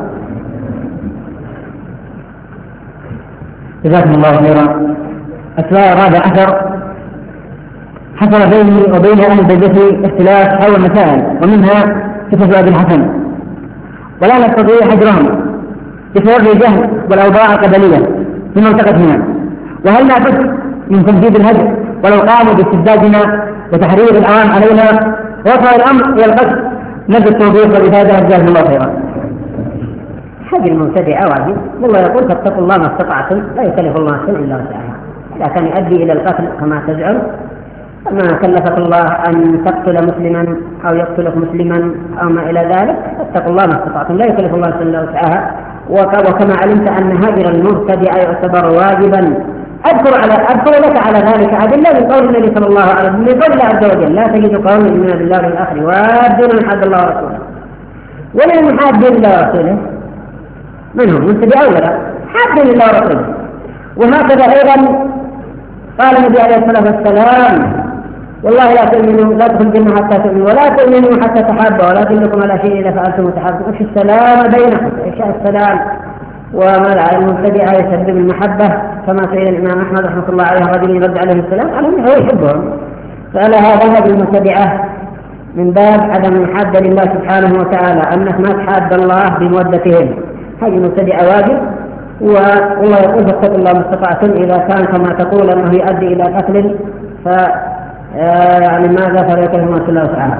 جزاكم الله خيرا. السؤال الرابع عشر: حصل بيني وبين أهل بيتي اختلاف حول مسائل، ومنها صفة أبي الحسن، ولا نستطيع حجرهم بسبب الجهل والأوضاع القبلية في منطقتنا، وهل نعبد من تجديد الهجر ولو قاموا باستبدادنا وتحرير الأوان علينا وصل الأمر إلى القتل؟ نجد التوفيق والإفادة. جزاكم الله خيرا. هذه المبتدعة واجب، والله يقول فاتقوا الله ما استطعتم، لا يكلف الله نفسا إلا وسعها. إذا كان يؤدي إلى القتل كما تزعم، فما كلفك الله أن تقتل مسلما أو يقتلك مسلما أو ما إلى ذلك، فاتقوا الله ما استطعتم، لا يكلف الله نفسا إلا وسعها. وكما علمت أن هاجر المبتدع يعتبر واجبا، أذكر على أذكر لك على ذلك أدلة من قول النبي صلى الله عليه وسلم، من قول الله عز وجل: لا تجد قوما يؤمنون بالله والآخر يوادون من حاد الله ورسوله. ومن حاد الله ورسوله من هم؟ مبتدعون ولا لا؟ حاد الله ورسوله. وهكذا أيضا قال النبي عليه الصلاة والسلام: والله لا تؤمنوا لا تدخلوا الجنة حتى تؤمنوا ولا تؤمنوا حتى تحابوا ولا أدلكم على شيء إذا فعلتم وتحابوا. افشوا السلام بينكم، إفشاء السلام. وما المبتدع يسبب المحبة، كما سئل الإمام أحمد رحمه الله عليه رجل يرد عليه السلام على أنه يحبهم، فعلى هذا هذه المبتدعة من باب عدم المحبة لله سبحانه وتعالى، أنك ما تحاد الله بمودتهم. هذه المبتدعة واجب، والله يقول فاتقوا الله ما استطعتم. إذا كان كما تقول أنه يؤدي إلى قتل ف يعني ماذا فليكلف الله سبحانه وتعالى.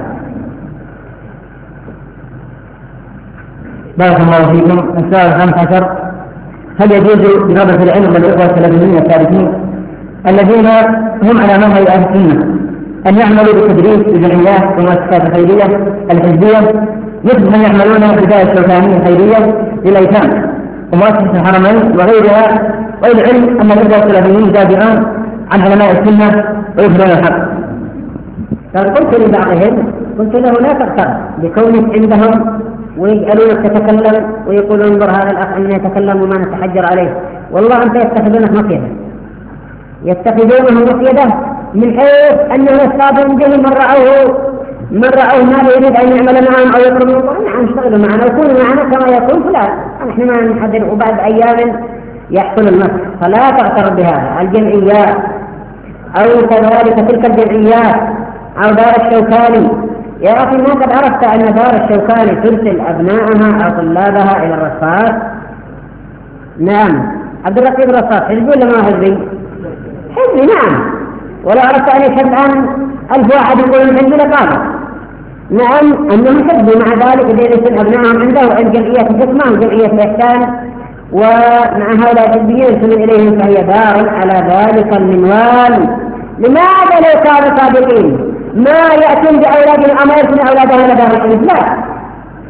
بارك الله فيكم. السؤال الخامس عشر: هل يجوز برغبة العلم والإخوة السلفيين الثالثين الذين هم على منهج أهل السنة أن يعملوا بالتدريس بالجمعيات والمؤسسات الخيرية الحزبية، مثل من يعملون بداية الشوكانية الخيرية للأيتام ومؤسسة الحرمين وغيرها، والعلم أن الإخوة السلفيين يدافعون عن علماء السنة ويظهرون الحق؟ قلت لبعضهم قلت له لا تغتر بكونك عندهم ويجعلونك تتكلم ويقولون انظر هذا الأخ أن يتكلم وما نتحجر عليه، والله أنت يتخذونك مقيدة، يتخذونه مقيدة من حيث أنه يصطادون به من رأوه من رأوه ما يريد أن يعمل معهم أو يقرب من القرآن. نعم اشتغلوا معنا وكونوا معنا كما يقول فلان، نحن ما نحدد، وبعد أيام يحصل المسح. فلا تغتر بهذا. الجمعيات أو كذلك تلك الجمعيات أو دار الشوكاني، يا أخي ما قد عرفت أن دار الشوكاني ترسل أبنائها أو طلابها إلى الرصاص؟ نعم. عبد الرقيب الرصاص حزبي ولا ما حزبي؟ حزبي نعم. ولو عرفت أن يشهد عن ألف واحد يقول من حزبي لقابل. نعم أنهم حزبي، مع ذلك يرسل أبنائهم عنده وعند جمعية الحكمة وجمعية الإحسان، ومع هؤلاء الحزبيين يرسلون إليهم، فهي دار على ذلك المنوال. لماذا لو كانوا صادقين ما يأتون بأولادهم أما يرسلون أولادهم إلى دار الحزب؟ لا،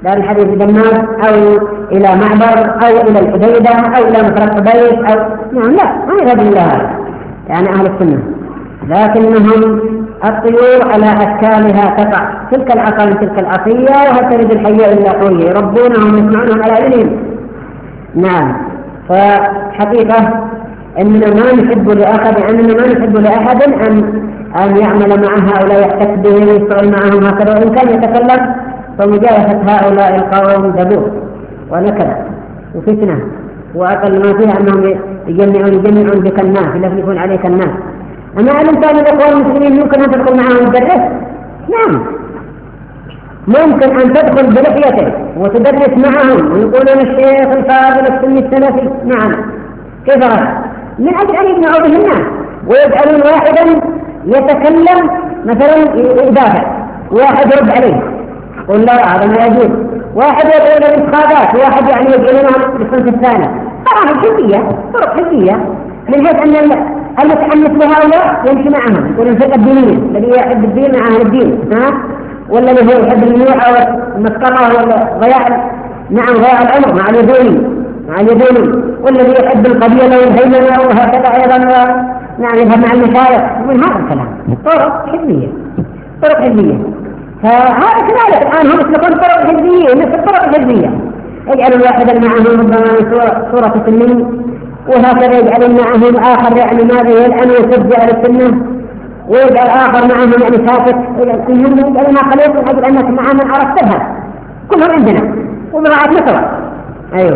دار الحديث دماغ أو إلى معبر أو إلى الحديدة أو إلى مفرق بيت أو نعم لا ما يذهبون إلى هذا يعني أهل السنة، لكنهم الطيور على أشكالها تقع، تلك العصا من تلك العصية وهل تلد الحية إلا قوية، يربونهم ويسمعونهم على علمهم. نعم، فحقيقة أننا ما نحب لأحد أننا ما نحب لأحد أن أن يعمل مع هؤلاء يحتك بهم ويشتغل معهم هكذا، وإن كان يتكلم فمجالسة هؤلاء القوم دبور ونكد وفتنة، وأقل ما فيها أنهم يجمعون يجمعون بك الناس يلفلفون عليك الناس. أما الإنسان الإخوان المسلمين ممكن أن تدخل معهم وتدرس، نعم ممكن أن تدخل بلحيته وتدرس معهم ويقولون الشيخ الفاضل السني السلفي، نعم كيف هذا؟ من أجل أن يجمعوا به الناس ويجعلون واحدا يتكلم مثلا يدافع، واحد يرد عليه قل لا هذا ما يجوز، واحد يدعو إلى الانتخابات، واحد يعني يجعلونها بالصنف الثاني. طبعا حزبية، طرق حزبية، من حيث أن المتحمس لهؤلاء يمشي معهم، يقول الفرقة الدينية الذي يحب الدين مع أهل الدين، ها؟ ولا اللي هو يحب الميوعة والمسقطة ولا ضياع، نعم ضياع العمر مع اليدوني مع اليدوني، والذي يحب القبيلة والهيمنة وهكذا أيضا، نعم يذهب مع المشايخ، من هذا الكلام طرق حزبية، طرق حزبية. فهذا كذلك الآن هم يسلكون طرق حزبية مثل الطرق الحزبية، يجعل الواحد معهم ربما صورة سنية وهكذا يجعل معهم آخر يعني ماذا يلعن ويسجع على السنة، ويجعل آخر معهم يعني ساكت، كلهم يجعل ما خليط من أجل أنك مع من عرفتها، كلهم عندنا ومراعاة مصر. أيوه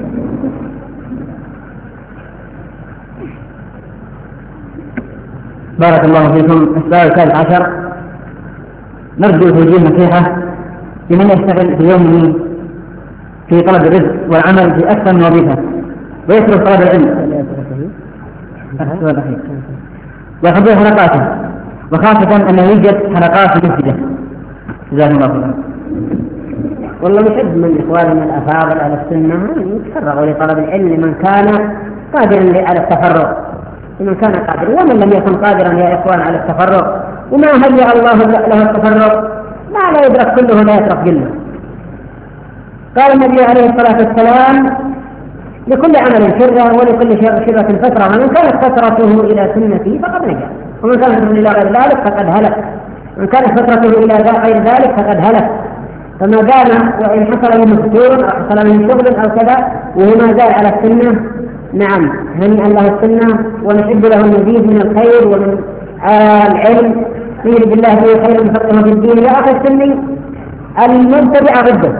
بارك الله فيكم. السؤال الثالث عشر، نرجو توجيه نصيحة لمن يشتغل في يومه في طلب الرزق والعمل في أكثر من وظيفة ويترك طلب العلم ويحضر حلقاته، وخاصة أنه يوجد حلقات مسجدة. جزاكم الله خيرا. والله نحب من إخواننا الأفاضل على السنة يتفرغوا لطلب العلم لمن كان قادرا على التفرغ، لمن كان قادرا، ومن لم يكن قادرا يا إخوان على التفرغ وما هيأ الله له التفرغ ما لا يدرك كله لا يترك جله. قال النبي عليه الصلاة والسلام لكل عمل شرة ولكل شرة فترة، ومن كانت فترته إلى سنتي فقد نجا، ومن كانت فترته إلى غير ذلك فقد هلك، ومن كانت فترته إلى غير ذلك فقد هلك. فما دام وإن حصل من مفتور أو حصل من شغل أو كذا وهو ما زال على السنة، نعم هنيئا له السنة ونحب له المزيد من الخير ومن آه العلم، يريد بالله به خير يفقهه في الدين. يا أخي السني المبتدع ضده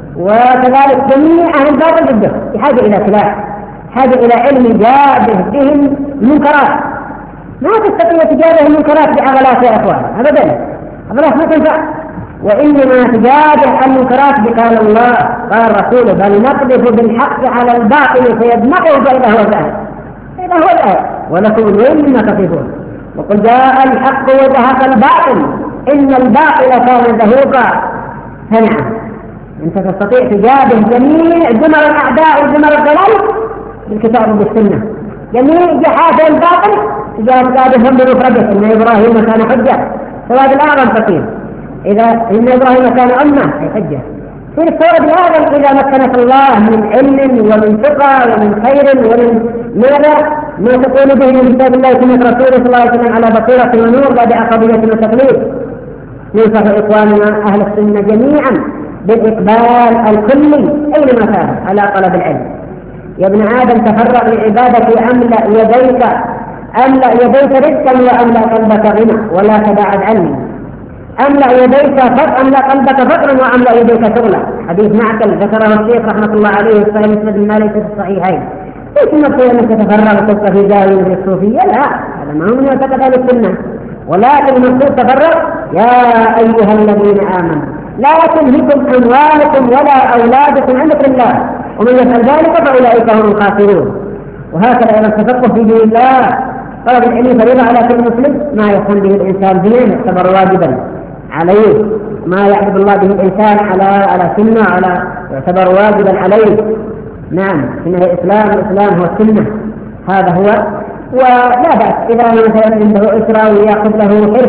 وكذلك جميع أهل الباطل ضده، بحاجة إلى سلاح، حاجة إلى علم جابه بهم المنكرات. ما تستطيع تجابه المنكرات بعضلات يا أخوان أبدا، عضلات ما تنفع، وإنما تجابه المنكرات بقال الله قال رسوله بل نقذف بالحق على الباطل فيدمغه فإذا هو ذاهب فإذا هو ذاهب ولكم الويل مما تصفون. وقل جاء الحق وزهق الباطل إن الباطل كان زهوقا. فنعم أنت تستطيع تجابه جميع جمل الأعداء وجمل الضلال بالكتاب وبالسنة، جميع جحافة الباطل تجابهم بمفردة إن إبراهيم كان حجة، سواد الأعظم فقير إذا إن إبراهيم كان أمة أي حجة. في السواد الأعظم إذا مكنك الله من علم ومن ثقة ومن خير ومن ماذا ما تقول به من كتاب الله سنة رسوله صلى الله عليه وسلم على بصيرة ونور بعد عقبية وتقليد. ننصح إخواننا أهل السنة جميعا بالإقبال الكلي أينما كان على طلب العلم. يا ابن آدم تفرغ لعبادتي أملأ يديك أملأ يديك رزقا وأملأ قلبك غنى ولا تباعد عني. أملأ يديك فقر أملأ قلبك فقرا وأملأ يديك شغلا. حديث معقل ذكره الشيخ رحمة الله عليه في مسند ما ليس في الصحيحين. ليس نقول أنك تفرغ وتبقى في زاوية في الصوفية، لا هذا ما هو من يعتقد أهل السنة، ولكن المقصود تفرغ يا أيها الذين آمنوا لا تلهكم أموالكم ولا أولادكم عن ذكر الله ومن يفعل ذلك فأولئك هم الخاسرون. وهكذا أيضا التفقه في دين الله طلب العلم فريضة على كل مسلم، ما يكون به الإنسان دينه يعتبر واجبا عليه، ما يعبد الله به الإنسان على على سنة على يعتبر واجبا عليه. نعم سنة الإسلام، الإسلام هو السنة، هذا هو. ولا بأس إذا مثلا عنده أسرة ويأخذ له حرفة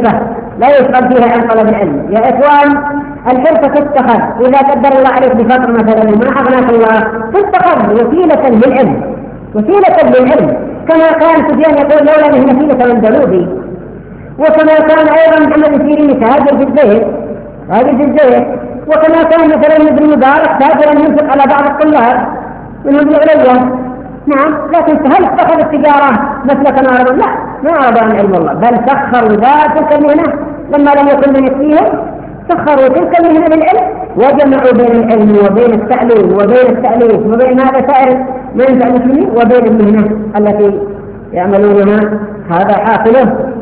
لا يشغل فيها عن طلب العلم. يا إخوان الحرفة تتخذ إذا قدر الله عليك بفترة مثلا ما أغناك الله تتخذ وسيلة للعلم، وسيلة للعلم، كما كان سفيان يقول لولا به نسيلة الأندلسي، وكما كان أيضا محمد السيرين تاجر في الزيت تاجر في الزيت، وكما كان مثلا ابن مبارك تاجرا ينفق على بعض الطلاب منهم ابن عليا. نعم، لكن هل اتخذ التجارة مسلكا عرضا؟ لا، ما أرضى عن علم الله، بل سخروا ذات تلك المهنة لما لم يكن من يكفيهم، سخروا تلك المهنة للعلم وجمعوا بين العلم وبين التعليم وبين التأليف وبين هذا سائر ما ينفع المسلمين وبين المهنة التي يعملونها. هذا حاصله